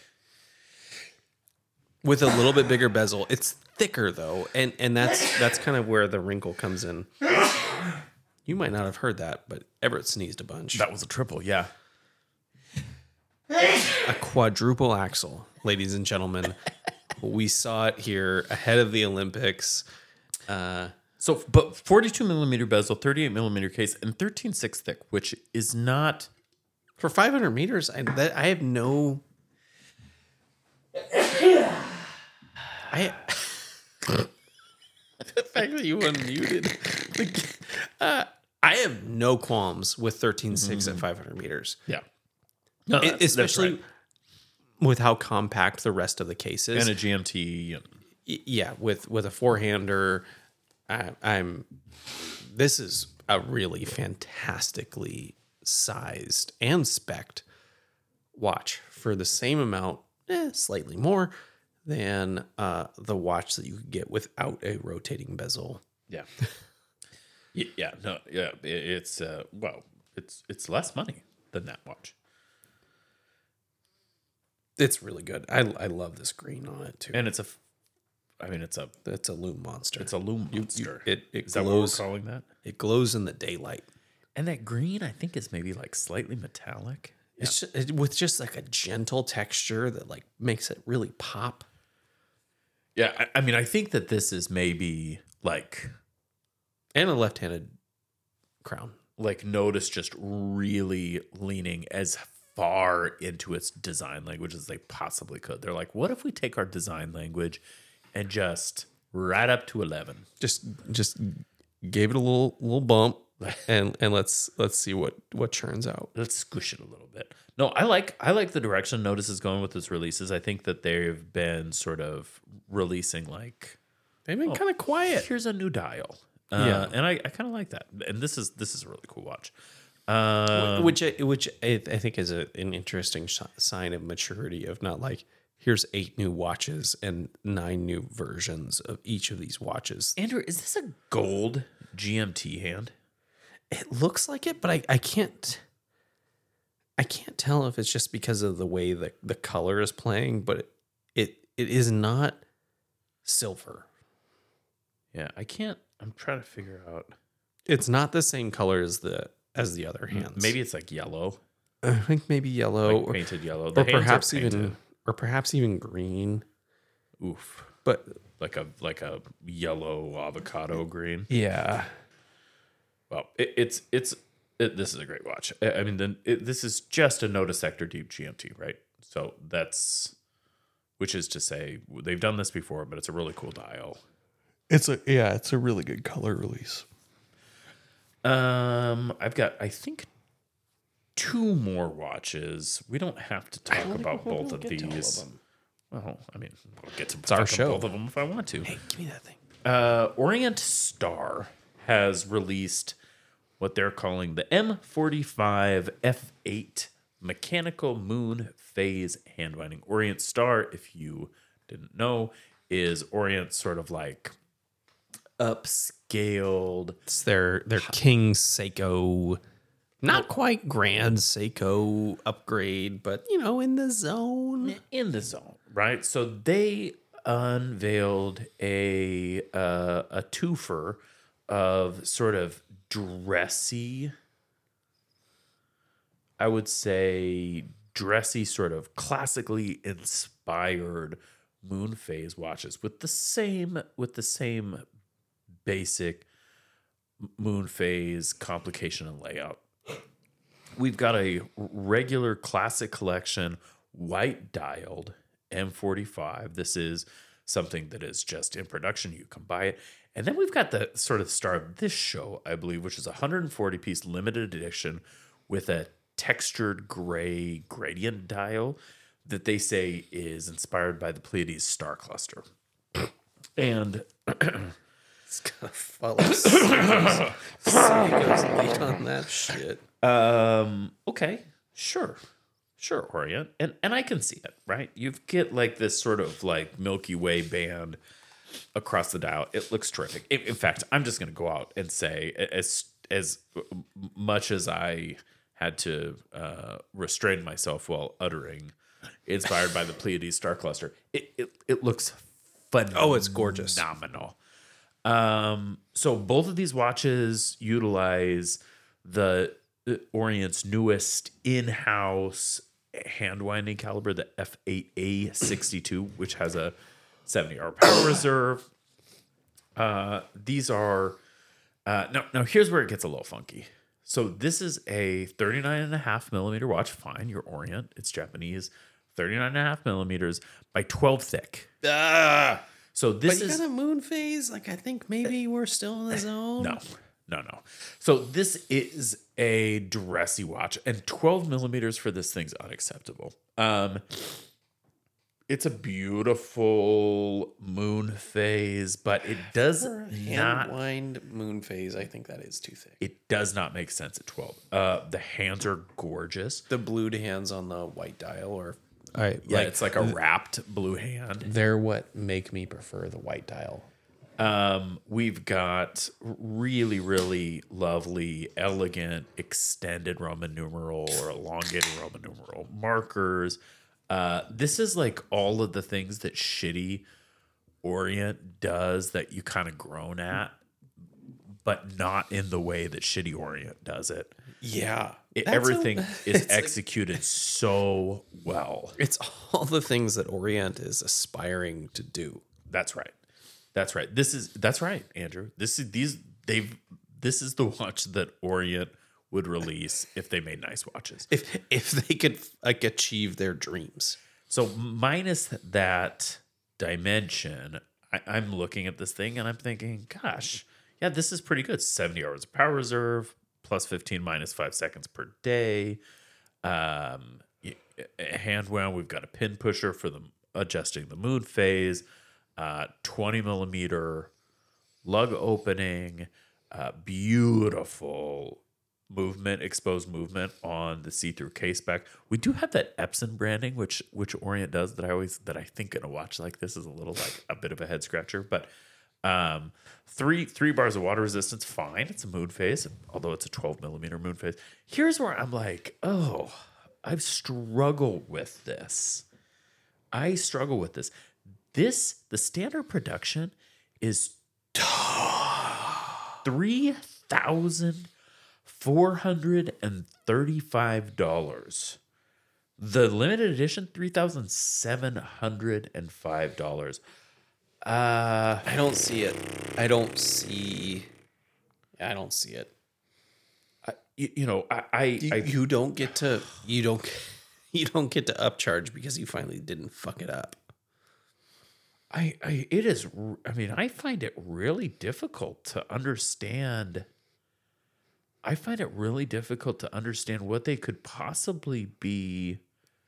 with a little bit bigger bezel. It's thicker though, and and that's that's kind of where the wrinkle comes in. You might not have heard that, but Everett sneezed a bunch. That was a triple, yeah. A quadruple axle, ladies and gentlemen. We saw it here ahead of the Olympics. Uh, So, but forty-two millimeter bezel, thirty-eight millimeter case, and thirteen six thick, which is not. for five hundred meters, I, that, I have no. I. The fact that you unmuted. Like, uh, I have no qualms with thirteen six at five hundred meters. Yeah. No, It- that's- that's especially right. with how compact the rest of the case is. And a G M T. And, Y- yeah, with with a four hander, I, I'm. This is a really fantastically sized and spec'd watch for the same amount, eh, slightly more than uh, the watch that you could get without a rotating bezel. yeah. Y- yeah. No. Yeah. it- It's uh. Well, it's it's less money than that watch. It's really good. I I love this green on it too. And it's a. f- I mean, it's a It's a lume monster. it's a lume monster. it it Is that what we're glows. calling that? It glows in the daylight. And that green, I think, is maybe like slightly metallic. It's just, it, with just like a gentle texture that like makes it really pop. Yeah, I, I mean, I think that this is maybe like And a left-handed crown. like Notice just really leaning as far into its design language as they possibly could. They're like, what if we take our design language and just right up to eleven? Just just gave it a little little bump, and and let's let's see what what churns out. Let's squish it a little bit. No, I like I like the direction Notice is going with its releases. I think that they've been sort of releasing like, They've been kind of quiet. here's a new dial. Uh, Yeah. and I, I kind of like that. And this is this is a really cool watch. Um, which I- which I, I think is a, an interesting sh- sign of maturity of not like here's eight new watches and nine new versions of each of these watches. Andrew, is this a gold G M T hand? It looks like it, but I, I can't I can't tell if it's just because of the way the, the color is playing, but it, it it is not silver. Yeah, I can't. I'm trying to figure out. It's not the same color as the as the other hands. Maybe it's like yellow, I think maybe yellow like or, painted yellow, The or hands are perhaps painted. even or perhaps even green. Oof, But like a like a yellow avocado green. yeah, Well, it, it's it's it, this is a great watch. I, I mean, then it, this is just a Nota Sector Deep G M T, right? So that's, which is to say, they've done this before, but it's a really cool dial. it's a yeah, it's a really good color release. Um, I've got I think two more watches. We don't have to talk about both of these. Well, I mean, we'll get to our talk show. both of them if I want to. Hey, give me that thing. Uh, Orient Star has released what they're calling the M forty-five F eight Mechanical Moon Phase Handwinding. Orient Star, if you didn't know, is Orient sort of like upscaled. It's their their King Seiko, not quite grand Seiko upgrade, but you know, in the zone. In the zone, right? So they unveiled a uh, a twofer of sort of dressy, I would say dressy, sort of classically inspired moon phase watches with the same with the same basic moon phase complication and layout. We've got a regular classic collection white dialed M forty-five. This is something that is just in production. You can buy it. And then we've got the sort of star of this show, I believe, which is a one hundred forty piece limited edition with a textured gray gradient dial that they say is inspired by the Pleiades star cluster. And It's gonna follow Seiko's, Seiko's lead on that shit. Um, okay, sure. Sure, Orient. And and I can see it, right? You get like this sort of like Milky Way band across the dial. It looks terrific. In, in fact, I'm just going to go out and say as as much as I had to uh, restrain myself while uttering inspired by the Pleiades star cluster, it it, it looks phenomenal. Oh, it's gorgeous. Phenomenal. Um, so both of these watches utilize the Orient's newest in-house hand winding caliber, the F eight A sixty-two, which has a seventy hour power reserve. Uh, these are uh, now. Now here's where it gets a little funky. So this is a thirty-nine and a half millimeter watch. Fine, your Orient. It's Japanese. thirty-nine and a half millimeters by twelve thick. Ah, So this but you is got a moon phase. Like I think maybe we're still in the zone. No, no, no. So this is a dressy watch, and twelve millimeters for this thing's unacceptable. Um, it's a beautiful moon phase, but it does For a not. hand wind moon phase. I think that is too thick. It does not make sense at twelve. Uh, the hands are gorgeous. The blued hands on the white dial, or I Yeah, it's like a wrapped blue hand. they're what make me prefer the white dial. Um, we've got really, really lovely, elegant, extended Roman numeral or elongated Roman numeral markers. Uh, this is like all of the things that shitty Orient does that you kind of groan at, but not in the way that shitty Orient does it. Yeah, It- That's everything a- is it's like- executed so well. It's all the things that Orient is aspiring to do. That's right. That's right. This is that's right, Andrew. This is these they've this is the watch that Orient would release if they made nice watches. If if they could like achieve their dreams. So minus that dimension, I, I'm looking at this thing and I'm thinking, gosh, yeah, this is pretty good. seventy hours of power reserve, plus fifteen minus five seconds per day. Um, hand wound, we've got a pin pusher for the adjusting the moon phase. Uh, twenty millimeter lug opening, uh, beautiful movement, exposed movement on the see-through case back. We do have that Epson branding, which which Orient does that I always that I think in a watch like this is a little like a bit of a head scratcher. But um, three three bars of water resistance, fine. It's a moon phase, although it's a twelve millimeter moon phase. Here's where I'm like, oh, I've struggled with this. I struggle with this. This the standard production is three thousand four hundred thirty-five dollars. The limited edition, three thousand seven hundred five dollars. Uh, I don't see it. I don't see. I don't see it. I, you, you know, I, I, You, I you don't get to. You don't. You don't get to upcharge because you finally didn't fuck it up. I, I, it is. r- I mean, I find it really difficult to understand. I find it really difficult to understand what they could possibly be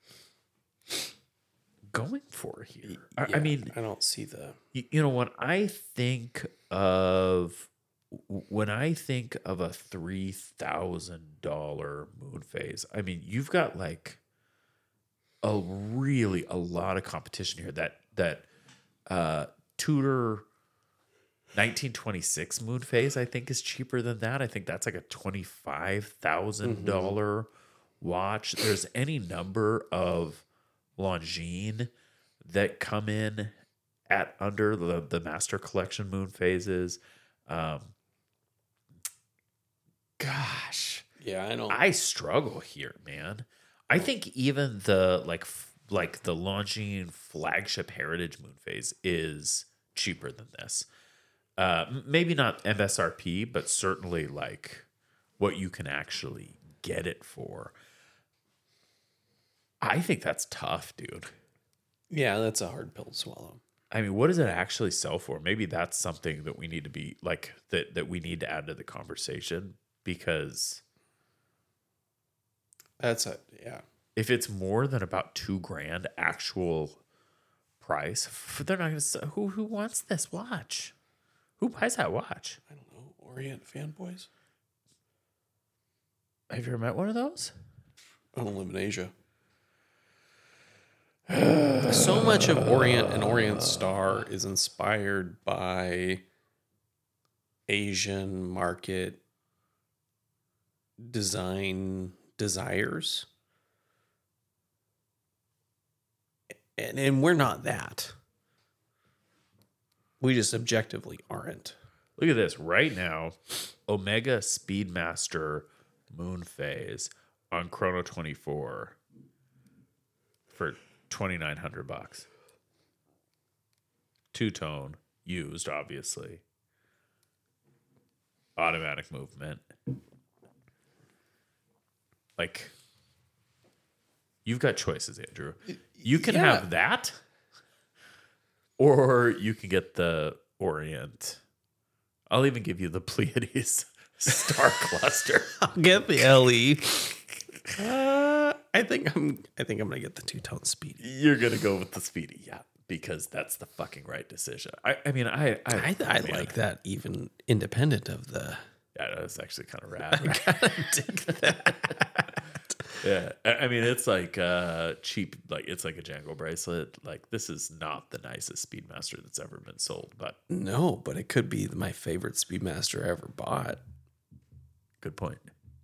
going for here. I, I Yeah, mean, I don't see the. you, you know, when I think of when I think of a three thousand dollar moon phase, I mean, you've got like a really a lot of competition here. That that uh, Tudor nineteen twenty-six moon phase, I think, is cheaper than that. I think that's like a twenty-five thousand dollar watch. There's any number of Longines that come in at under the, the Master Collection moon phases. Um, gosh, Yeah, I don't. I struggle here, man. I think even the like f- like the Longines flagship Heritage moon phase is cheaper than this. Uh, m- maybe not M S R P, but certainly like what you can actually get it for. I think that's tough, dude. Yeah, that's a hard pill to swallow. I mean, what does it actually sell for? Maybe that's something that we need to be like that that we need to add to the conversation, because That's a yeah. if it's more than about two grand actual price, f- they're not going to. Who who wants this watch? Who buys that watch? I don't know. Orient fanboys. Have you ever met one of those? I don't live in Asia. So much of Orient and Orient Star is inspired by Asian market design desires. And, and we're not that. We just objectively aren't. Look at this right now. Omega Speedmaster Moon Phase on Chrono twenty-four for twenty-nine hundred bucks. Two tone, used, obviously. Automatic movement. Like, you've got choices, Andrew. You can Yeah. have that, or you can get the Orient. I'll even give you the Pleiades star cluster. I'll get the L E. Uh, I think I'm. I think I'm gonna get the two tone speedy. You're gonna go with the Speedy, yeah, because that's the fucking right decision. I, I mean, I, I, I, I man, like that, even independent of the. Yeah, that's actually kind of rad. Right? I dig that. Yeah, I I mean, it's like uh, cheap, like it's like a Django bracelet. Like, this is not the nicest Speedmaster that's ever been sold, but No, but it could be my favorite Speedmaster I ever bought. good point.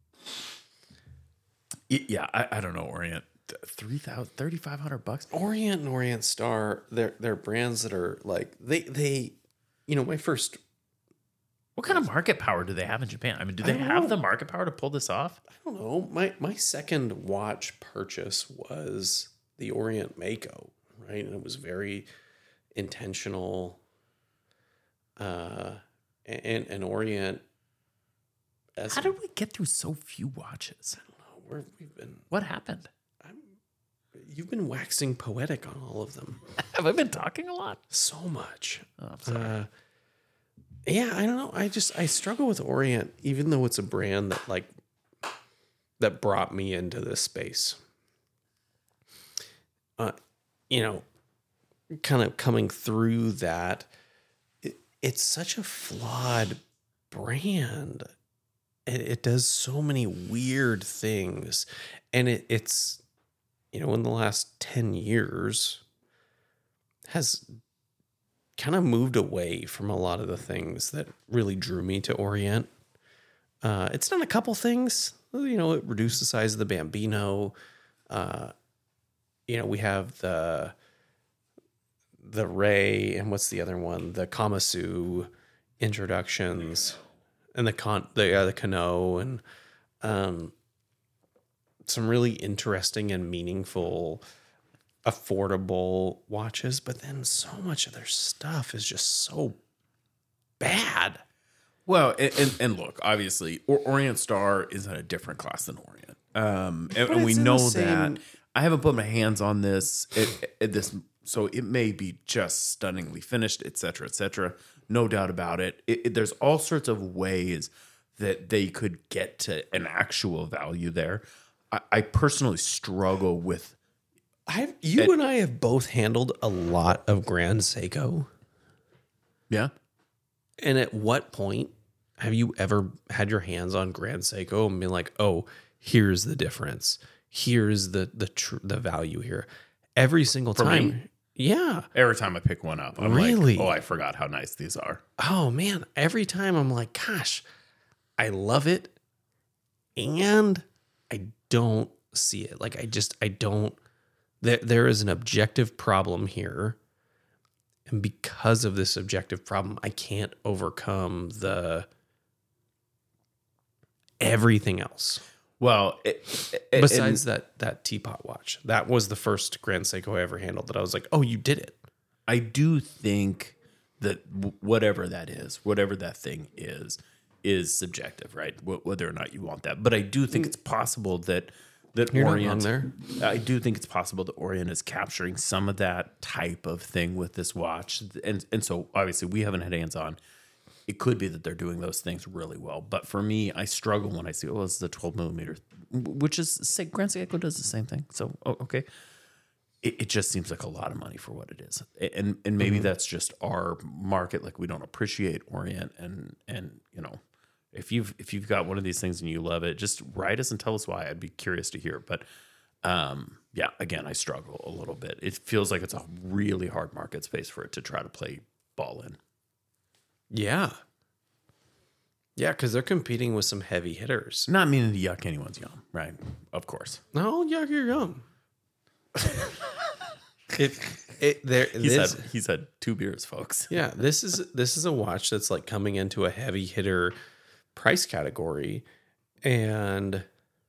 Y- Yeah, I, I don't know, Orient. three thousand, thirty-five hundred bucks. Orient and Orient Star, they're they're brands that are like they they, you know, my first. What kind of market power do they have in Japan? I mean, do they I don't have know. the market power to pull this off? I don't know. My my second watch purchase was the Orient Mako, right? And it was very intentional. Uh, and and Orient. As How did we get through so few watches? we're, we've been What happened? you've been waxing poetic on all of them Have I been talking a lot? so much. Oh, I'm sorry. Uh, yeah, I don't know. I just I struggle with Orient, even though it's a brand that like that brought me into this space. Uh, you know, kind of coming through that, it, it's such a flawed brand. it, it does so many weird things. And it, it's, you know, in the last ten years has kind of moved away from a lot of the things that really drew me to Orient. Uh, it's done a couple things. You know, it reduced the size of the Bambino. Uh, you know, we have the the Ray and what's the other one? The Kamasu introductions and the con the uh, the Kano and um, some really interesting and meaningful, affordable watches. But then so much of their stuff is just so bad. Well, and, and, and look, obviously, or, Orient Star is in a different class than Orient, um, and, and we know that. I haven't put my hands on this. It, it, this, so it may be just stunningly finished, et cetera, et cetera. No doubt about it. It, it. There's all sorts of ways that they could get to an actual value there. I, I personally struggle with. I've you and, and I have both handled a lot of Grand Seiko. Yeah. And at what point have you ever had your hands on Grand Seiko and been like, oh, here's the difference. Here's the the tr- the value here. Every single For time. Me? Yeah. Every time I pick one up, I'm really? like, oh, I forgot how nice these are. Oh, man. Every time I'm like, gosh, I love it. And I don't see it. Like, I just, I don't. There, there is an objective problem here. And because of this objective problem, I can't overcome the everything else. Well, it, it, besides that that teapot watch, that was the first Grand Seiko I ever handled that I was like, oh, you did it. I do think that whatever that is, whatever that thing is, is subjective, right? Whether or not you want that. But I do think it's possible that that You're Orient, not wrong there. I do think it's possible that Orient is capturing some of that type of thing with this watch. And and so obviously we haven't had hands on. It could be that they're doing those things really well. But for me, I struggle when I see, oh, this is a twelve millimeter, which is, say, Grand Seiko does the same thing. So, oh, okay. It, it just seems like a lot of money for what it is. And and maybe mm-hmm. that's just our market. Like we don't appreciate Orient. And, and you know, if you've if you've got one of these things and you love it, just write us and tell us why. I'd be curious to hear. But um, yeah, again, I struggle a little bit. It feels like it's a really hard market space for it to try to play ball in. Yeah. Yeah, because they're competing with some heavy hitters. Not meaning to yuck anyone's yum, right? Of course. No, yuck your yum. it, it, there, he's, this, had, he's had two beers, folks. Yeah, this is this is a watch that's like coming into a heavy hitter price category and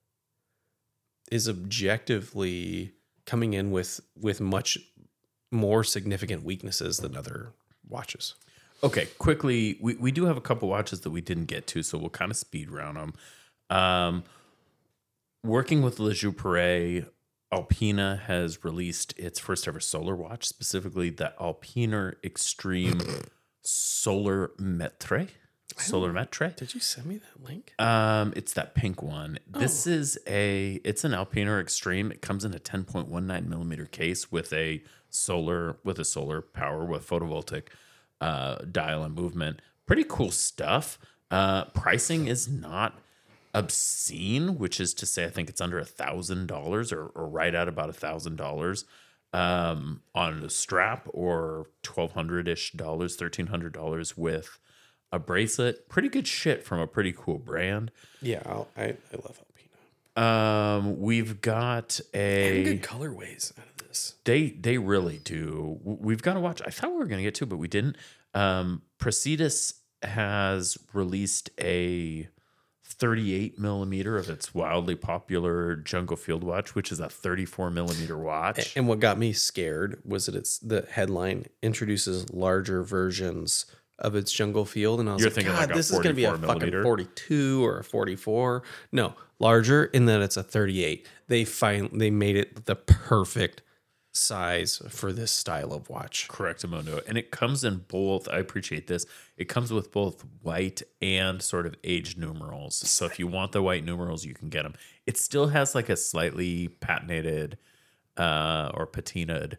is objectively coming in with with much more significant weaknesses than other watches. Okay, quickly, we, we do have a couple watches that we didn't get to, so we'll kind of speed round them. Um, working with Le Jouperet, Alpina has released its first ever solar watch, specifically the Alpina Extreme Solar Metre. Solar Metre. Did you send me that link? Um, it's that pink one. Oh. This is a, it's an Alpina Extreme. It comes in a ten point one nine millimeter case with a solar, with a solar power, with photovoltaic uh, dial and movement. Pretty cool stuff. Uh, pricing is not obscene, which is to say, I think it's under a thousand dollars or or right at about a thousand dollars um, on a strap, or twelve hundred ish dollars, thirteen hundred dollars with a bracelet. Pretty good shit from a pretty cool brand. Yeah, I'll, I I love Alpina. Um, we've got a and good colorways out of this. They they really do. We've got to watch. I thought we were going to get to, but we didn't. Um, Proceedus has released a thirty-eight millimeter of its wildly popular Jungle Field watch, which is a thirty-four millimeter watch. And what got me scared was that it's the headline introduces larger versions of its Jungle Field, and I was You're like, thinking God, like this is going to be a millimeter? fucking forty-two or a forty-four. No, larger in that it's a thirty-eight. They find they made it the perfect size for this style of watch. Correct, Amundo. And it comes in both, I appreciate this, it comes with both white and sort of age numerals. So if you want the white numerals, you can get them. It still has like a slightly patinated uh, or patinaed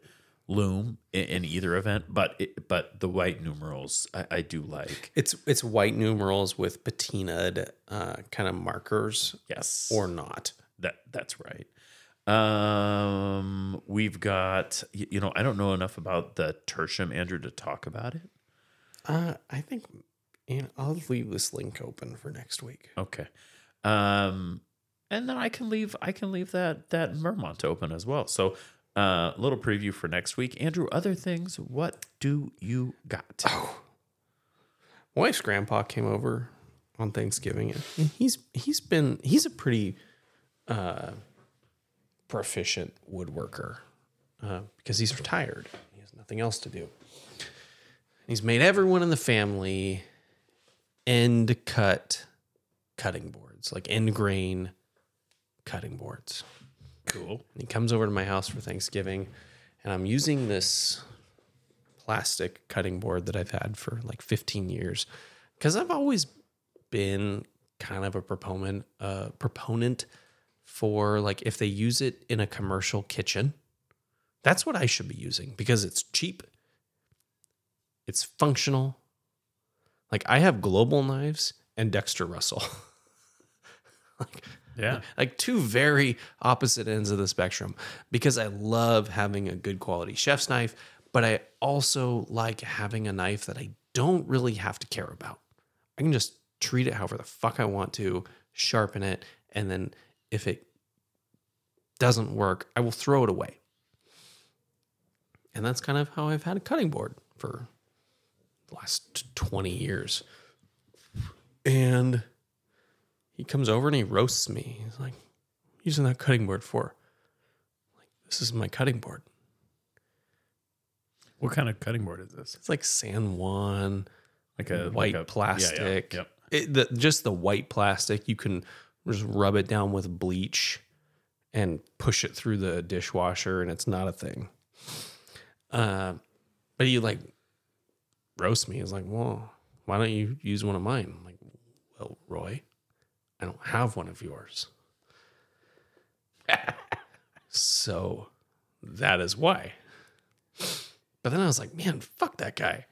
loom in, in either event, but it, but the white numerals I, I do like. It's it's white numerals with patinaed uh, kind of markers, Yes, or not. that that's right. Um, we've got y- you know I don't know enough about the tertium, Andrew, to talk about it. Uh, I think you know, I'll leave this link open for next week. Okay. Um, and then I can leave I can leave that that Mermont open as well. So a uh, little preview for next week. Andrew, other things, what do you got? Oh. My wife's grandpa came over on Thanksgiving, and he's he's been he's a pretty uh, proficient woodworker uh, because he's retired. He has nothing else to do. He's made everyone in the family end cut cutting boards, like end grain cutting boards. Cool. And he comes over to my house for Thanksgiving, and I'm using this plastic cutting board that I've had for like fifteen years because I've always been kind of a proponent uh, proponent for like if they use it in a commercial kitchen, that's what I should be using because it's cheap, it's functional. Like I have Global Knives and Dexter Russell. like Yeah. Like two very opposite ends of the spectrum because I love having a good quality chef's knife, but I also like having a knife that I don't really have to care about. I can just treat it however the fuck I want to, sharpen it, and then if it doesn't work, I will throw it away. And that's kind of how I've had a cutting board for the last twenty years. And he comes over and he roasts me. He's like, using that cutting board for? Like, this is my cutting board. What kind of cutting board is this? It's like San Juan, Like a white like a, plastic. Yeah, yeah, yep. It, the, just the white plastic. You can just rub it down with bleach and push it through the dishwasher, and it's not a thing. Uh, but he like roasts me. He's like, well, why don't you use one of mine? I'm like, well, Roy, I don't have one of yours. So that is why. But then I was like, man, fuck that guy.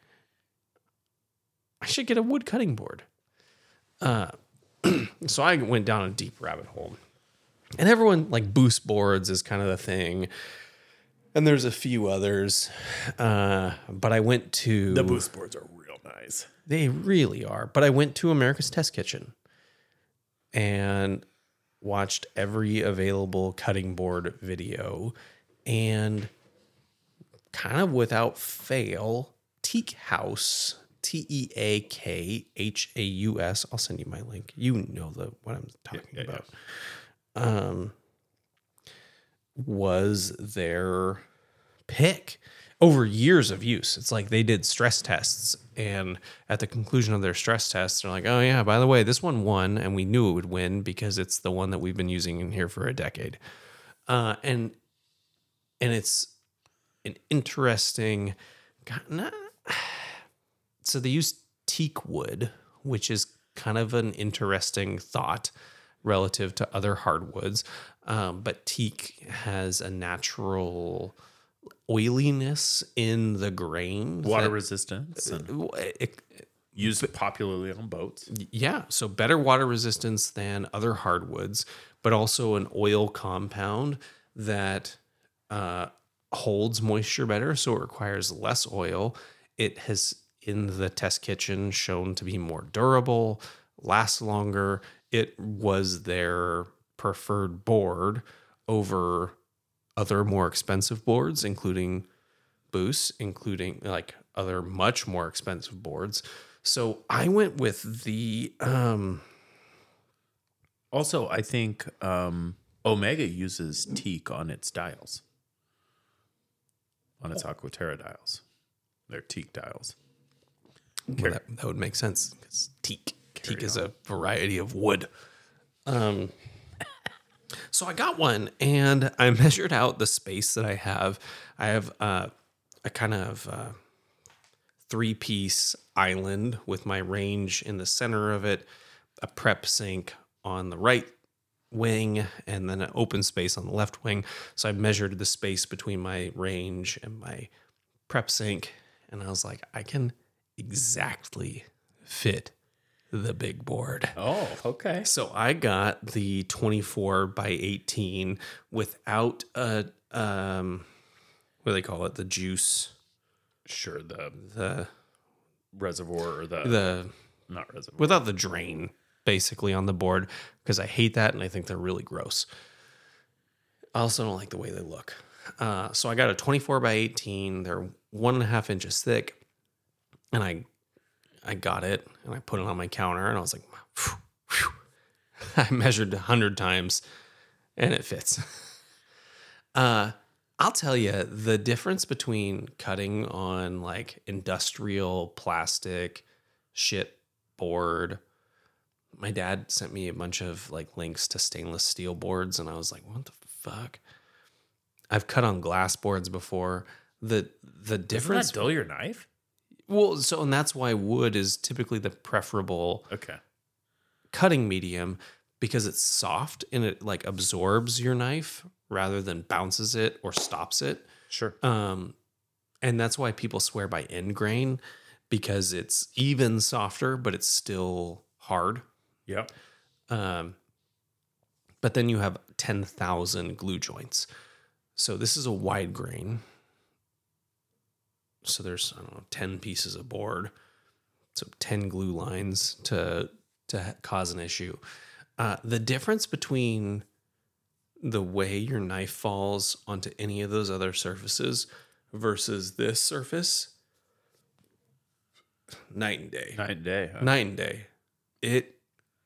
I should get a wood cutting board. Uh, so I went down a deep rabbit hole. And everyone, like, Boost boards is kind of the thing. And there's a few others. Uh, but I went to... The Boost boards are real nice. They really are. But I went to America's Test Kitchen and watched every available cutting board video. And kind of without fail, Teak House... T E A K H A U S. I'll send you my link. You know the what I'm talking yeah, yeah, about. Yeah. Um, was their pick over years of use. It's like they did stress tests, and at the conclusion of their stress tests, they're like, "Oh yeah, by the way, this one won, and we knew it would win because it's the one that we've been using in here for a decade." Uh, and and it's an interesting. Not, So they use teak wood, which is kind of an interesting thought relative to other hardwoods. Um, but teak has a natural oiliness in the grain. Water that, resistance. And it, it, used popularly on boats. yeah, so better water resistance than other hardwoods, but also an oil compound that uh, holds moisture better, so it requires less oil. It has... in the test kitchen shown to be more durable, lasts longer. It was their preferred board over other more expensive boards, including Boost, including like other much more expensive boards. So I went with the... Um, also, I think um, Omega uses teak on its dials, on its Aquaterra dials. They're teak dials. well, that, that would make sense because teak. Teak is a variety of wood. Um, so I got one, and I measured out the space that I have. I have uh, a kind of uh, three-piece island with my range in the center of it, a prep sink on the right wing and then an open space on the left wing. So I measured the space between my range and my prep sink, and I was like, I can exactly fit the big board. Oh, okay. So I got the twenty-four by eighteen without a um what do they call it? The juice, Sure. The the reservoir or the, the not reservoir. without the drain basically on the board, because I hate that and I think they're really gross. I also don't like the way they look. Uh, so I got a twenty-four by eighteen. They're one and a half inches thick, and I I got it and I put it on my counter and I was like, phew, phew. I measured a hundred times and it fits. uh, I'll tell you the difference between cutting on like industrial plastic shit board. My dad sent me a bunch of like links to stainless steel boards, and I was like, what the fuck? I've cut on glass boards before. The the difference. Doesn't that dull your knife? Well, so and that's why wood is typically the preferable Okay. cutting medium, because it's soft and it like absorbs your knife rather than bounces it or stops it. Sure. Um, and that's why people swear by end grain, because it's even softer, but it's still hard. Yep. Um, but then you have ten thousand glue joints. So this is a wide grain. So there's, I don't know, ten pieces of board. So ten glue lines to to cause an issue. Uh, the difference between the way your knife falls onto any of those other surfaces versus this surface, night and day. Night and day. Huh? Night and day. It,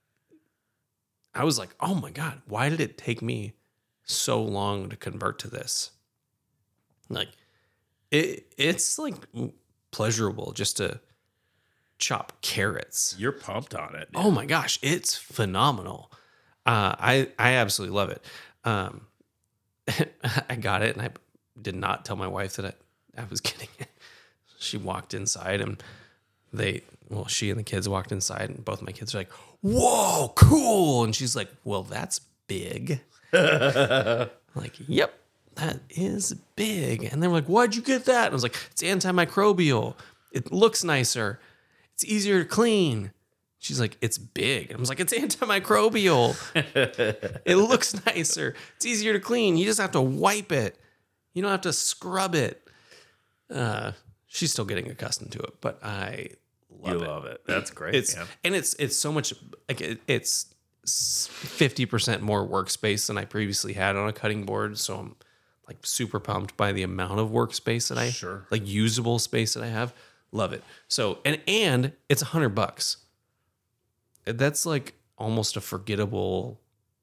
I was like, oh my God, why did it take me so long to convert to this? Like, it it's like pleasurable just to chop carrots. You're pumped on it. Oh my gosh, it's phenomenal. Uh, I I absolutely love it. Um, I got it, and I did not tell my wife that I, I was getting it. She walked inside, and they, well, she and the kids walked inside, and both my kids are like, "Whoa, cool!" And she's like, "Well, that's big." Like, yep, that is big. And they were like, "Why'd you get that?" And I was like, "It's antimicrobial. It looks nicer. It's easier to clean." She's like, "It's big." And I was like, "It's antimicrobial. It looks nicer. It's easier to clean. You just have to wipe it. You don't have to scrub it." Uh, she's still getting accustomed to it, but I love You it. love it. That's great. It's yeah. and it's it's so much like it, it's fifty percent more workspace than I previously had on a cutting board. So I'm like super pumped by the amount of workspace that I Sure. like usable space that I have. Love it. So and and it's a hundred bucks. That's like almost a forgettable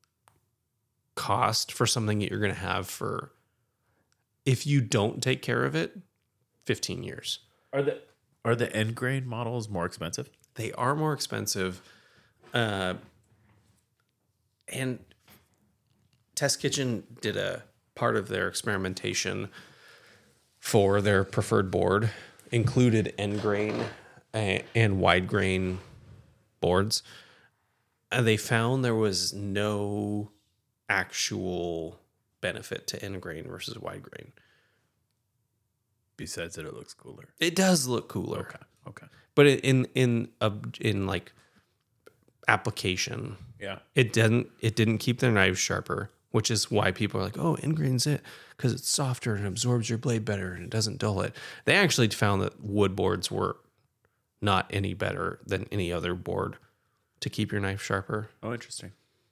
cost for something that you're going to have for, if you don't take care of it, fifteen years. Are the are the end grain models more expensive? They are more expensive. Uh, and Test Kitchen did a part of their experimentation for their preferred board, included end grain and, and wide grain boards. And they found there was no actual benefit to end grain versus wide grain. Besides that, it looks cooler. It does look cooler. Okay. Okay. But in in a, in like application, Yeah. it didn't it didn't keep their knives sharper, which is why people are like, "Oh, end grain's it because it's softer and absorbs your blade better and it doesn't dull it." They actually found that wood boards were not any better than any other board to keep your knife sharper. Oh, interesting.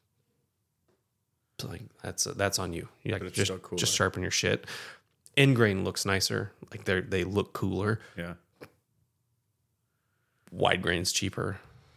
So like that's that's on you. You like it's just still cooler. just sharpen your shit. End grain looks nicer, like they they look cooler. Yeah. Wide grain's cheaper,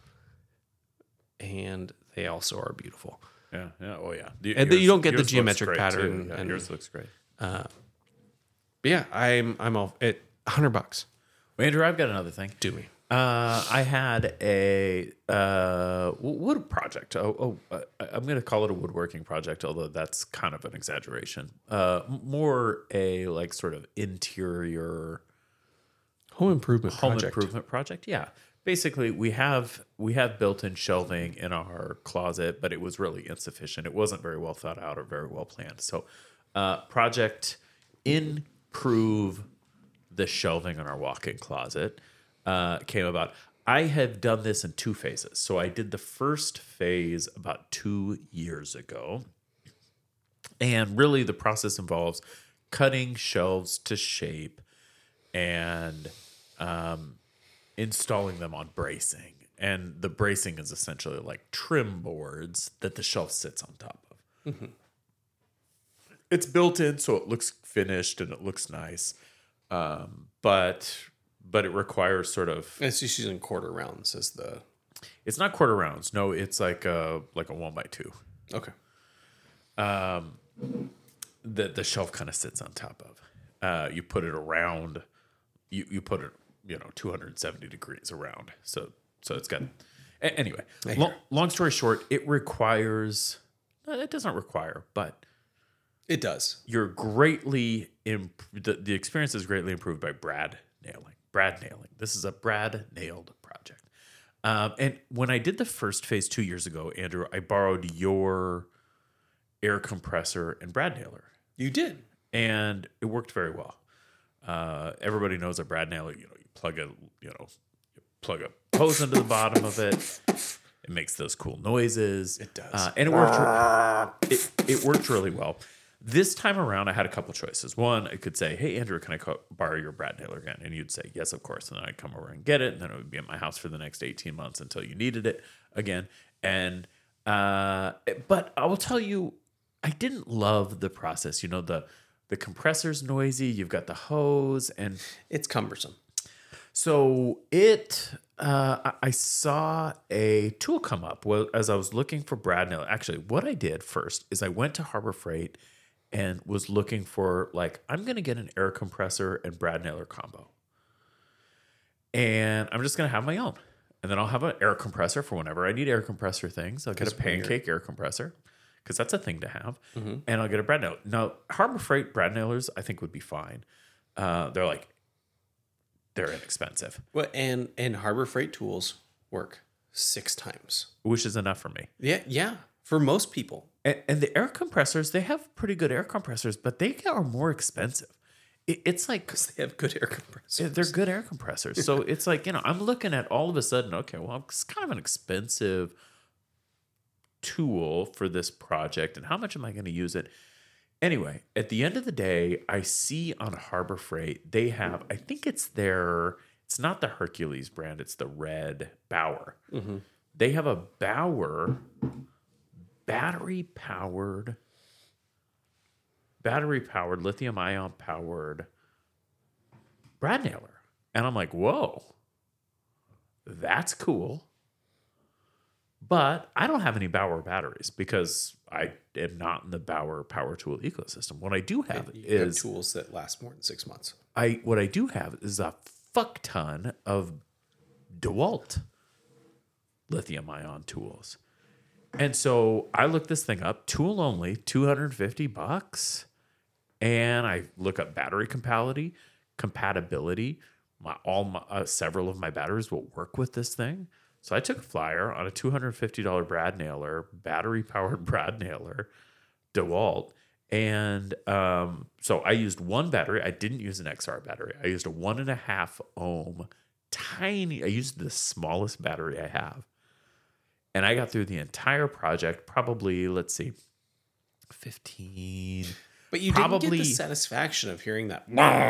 and they also are beautiful. Yeah. Yeah. Oh, yeah. The- And you yours- don't get the yours looks geometric great, pattern too. Yeah, and- yours looks great. But yeah, I'm I'm all at a hundred bucks. Well, Andrew, I've got another thing. Do me. Uh, I had a uh, w- wood project. Oh, oh uh, I'm going to call it a woodworking project, although that's kind of an exaggeration. Uh, more a like sort of interior Home improvement home project. improvement project. Yeah, basically we have we have built-in shelving in our closet, but it was really insufficient. It wasn't very well thought out or very well planned. So, uh, project improve the shelving in our walk-in closet uh, came about. I have done this in two phases. So I did the first phase about two years ago, and really the process involves cutting shelves to shape and um, installing them on bracing. And the bracing is essentially like trim boards that the shelf sits on top of. Mm-hmm. It's built in, so it looks finished and it looks nice. Um, but but it requires sort of... It's just using quarter rounds as the... It's not quarter rounds. No, it's like a, like a one by two. Okay. Um, the, the shelf kind of sits on top of. Uh, you put it around... You, you put it, you know, two hundred seventy degrees around. So so it's got... A- anyway, long, long story short, it requires... It doesn't require, but... It does. You're greatly... Imp- the, the experience is greatly improved by Brad nailing. Brad nailing. This is a Brad nailed project. Um, and when I did the first phase two years ago, Andrew, I borrowed your air compressor and Brad nailer. You did. And it worked very well. Uh, everybody knows a Brad nailer, you know, you plug a, you know, you plug a hose into the bottom of it. It makes those cool noises. It does. Uh, and it worked, it, it worked really well. This time around, I had a couple choices. One, I could say, hey, Andrew, can I co- borrow your Brad nailer again? And you'd say, yes, of course. And then I'd come over and get it. And then it would be at my house for the next eighteen months until you needed it again. And, uh, but I will tell you, I didn't love the process. You know, the, the compressor's noisy. You've got the hose and It's cumbersome. so it, uh, I- I saw a tool come up well, as I was looking for Brad nailer. Actually, what I did first is I went to Harbor Freight and was looking for, like, I'm going to get an air compressor and Brad nailer combo. And I'm just going to have my own. And then I'll have an air compressor for whenever I need air compressor things. I'll get a pancake air compressor because that's a thing to have. Mm-hmm. And I'll get a Brad nailer. Now, Harbor Freight Brad nailers, I think, would be fine. Uh, they're like, they're inexpensive. Well, and, and Harbor Freight tools work six times. Which is enough for me. Yeah, yeah. For most people. And, and the air compressors, they have pretty good air compressors, but they are more expensive. It, it's like... Because they have good air compressors. They're good air compressors. So it's like, you know, I'm looking at all of a sudden, okay, well, it's kind of an expensive tool for this project. And how much am I going to use it? Anyway, at the end of the day, I see on Harbor Freight, they have, I think it's their, it's not the Hercules brand, it's the red Bauer. Mm-hmm. They have a Bauer battery powered, battery powered, lithium ion powered Brad nailer. And I'm like, whoa, that's cool. But I don't have any Bauer batteries because I am not in the Bauer power tool ecosystem. What I do have You is have tools that last more than six months. I what I do have is a fuck ton of DeWalt lithium ion tools. And so I looked this thing up, tool only, two hundred fifty bucks. And I look up battery compatibility, compatibility. My all my, uh, several of my batteries will work with this thing. So I took a flyer on a two hundred fifty dollars Brad nailer, battery powered Brad nailer, DeWalt. And um, so I used one battery. I didn't use an X R battery. I used a one and a half ohm, tiny. I used the smallest battery I have. And I got through the entire project, probably, let's see, fifteen. But you probably, didn't get the satisfaction of hearing that.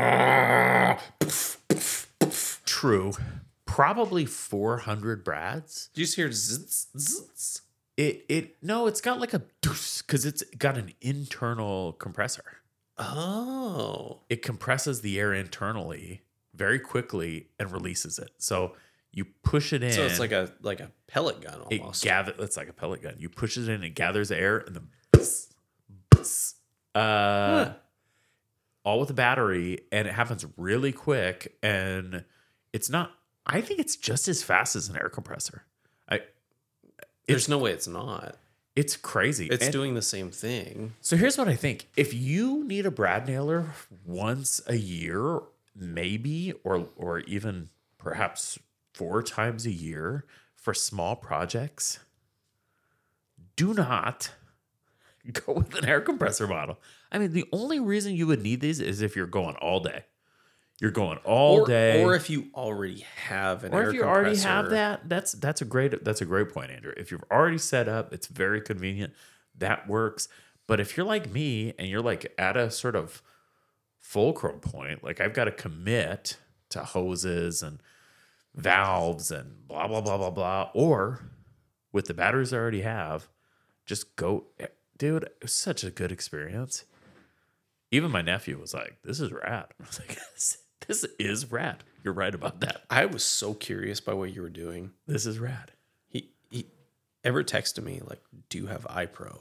True. Probably four hundred Brads. Did you just hear zzz, zzz? It, it, no, it's got like a deuce because it's got an internal compressor. Oh. It compresses the air internally very quickly and releases it. So you push it in. So it's like a like a pellet gun almost. It gather, it's like a pellet gun. You push it in, it gathers the air, and then bzz, bzz, uh, huh. all with a battery, and it happens really quick. And it's not. I think it's just as fast as an air compressor. I. There's no way it's not. It's crazy. It's and doing the same thing. So here's what I think: if you need a Brad nailer once a year, maybe, or or even perhaps four times a year for small projects, do not go with an air compressor model. I mean, the only reason you would need these is if you're going all day. You're going all or, day. Or if you already have an or air if you compressor. already have that, that's that's a great that's a great point, Andrew. If you've already set up, it's very convenient. That works. But if you're like me and you're like at a sort of fulcrum point, like I've got to commit to hoses and valves and blah blah blah blah blah, or with the batteries I already have, just go, dude. It was such a good experience. Even my nephew was like, "This is rad." I was like, "This is rad." You're right about that. I was so curious by what you were doing. This is rad. He he ever texted me like, "Do you have iPro?"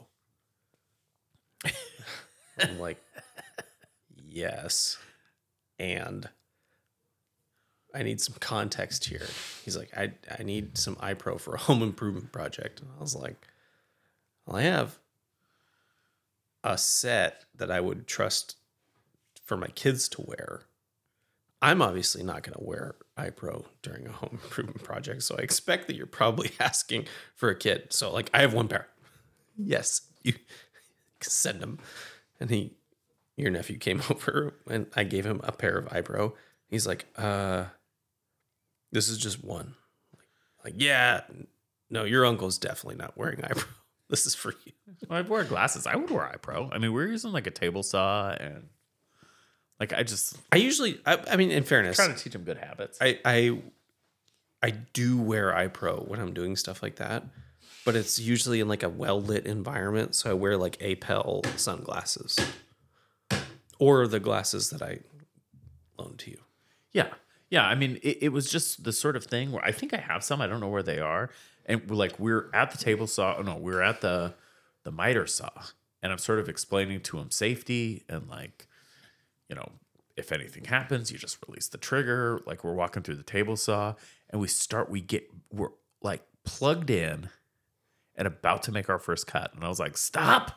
I'm like, yes. And I need some context here. He's like, I I need some iPro for a home improvement project. And I was like, well, I have a set that I would trust for my kids to wear. I'm obviously not going to wear iPro during a home improvement project, so I expect that you're probably asking for a kit. So, like, I have one pair. Yes, you send them. And he, your nephew came over, and I gave him a pair of iPro. He's like, uh, this is just one. Like, yeah, no, your uncle's definitely not wearing iPro. This is for you. Well, I'd wear glasses. I would wear iPro. I mean, we're using like a table saw, and like I just I usually, I, I mean, in fairness, try to teach them good habits. I, I, I do wear iPro when I'm doing stuff like that, but it's usually in like a well-lit environment. So I wear like A P E L sunglasses or the glasses that I loaned to you. Yeah. Yeah. I mean, it, it was just the sort of thing where I think I have some. I don't know where they are. And we're like, we're at the table saw. Oh, no, we're at the, the miter saw. And I'm sort of explaining to him safety and like, you know, if anything happens, you just release the trigger. Like we're walking through the table saw and we start, we get, we're like plugged in and about to make our first cut. And I was like, stop.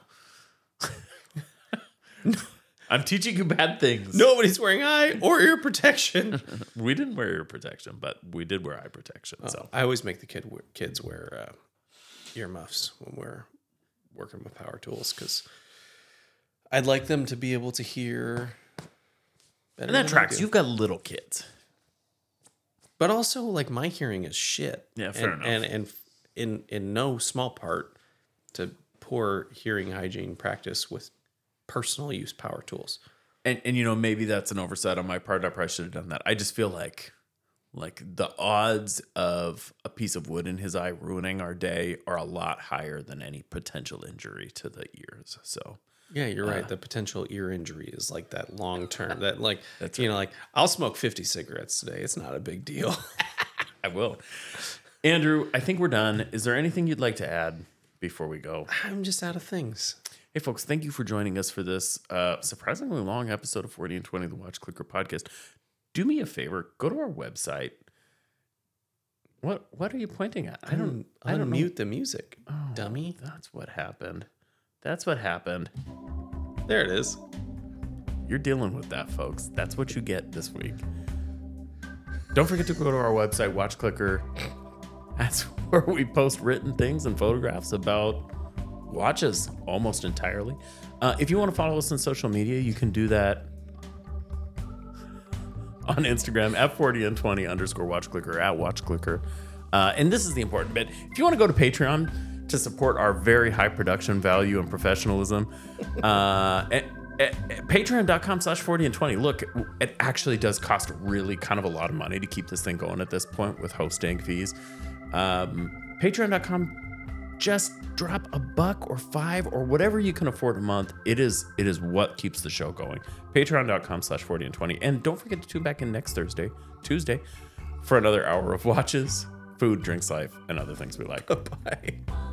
I'm teaching you bad things. Nobody's wearing eye or ear protection. We didn't wear ear protection, but we did wear eye protection. Oh, so I always make the kid kids wear uh, earmuffs when we're working with power tools because I'd like them to be able to hear better. And that than I tracks. do. You've got little kids. But also, like, my hearing is shit. Yeah, fair and, enough. And and in in no small part to poor hearing hygiene practice with personal use power tools. And and you know, maybe that's an oversight on my part. I probably should have done that. I just feel like like the odds of a piece of wood in his eye ruining our day are a lot higher than any potential injury to the ears. So Yeah, you're right. Uh, The potential ear injury is like that long term. That like That's you know, like I'll smoke fifty cigarettes today. It's not a big deal. I will. Andrew, I think we're done. Is there anything you'd like to add before we go? I'm just out of things. Hey, folks, thank you for joining us for this uh, surprisingly long episode of forty and twenty, the Watch Clicker podcast. Do me a favor, go to our website. What What are you pointing at? I don't. I don't unmute the music, know. dummy. That's what happened. That's what happened. There it is. You're dealing with that, folks. That's what you get this week. Don't forget to go to our website, Watch Clicker. That's where we post written things and photographs about watches almost entirely. Uh, if you want to follow us on social media, you can do that on Instagram at forty and twenty underscore watch clicker at watch clicker. Uh, and this is the important bit. If you want to go to Patreon to support our very high production value and professionalism, uh, at, at, at patreon.com slash 40 and 20. Look, it actually does cost really kind of a lot of money to keep this thing going at this point with hosting fees. Um, patreon dot com, just drop a buck or five or whatever you can afford a month. It is it is what keeps the show going. Patreon.com slash 40 and 20. And don't forget to tune back in next Thursday, Tuesday, for another hour of watches, food, drinks, life, and other things we like. Bye.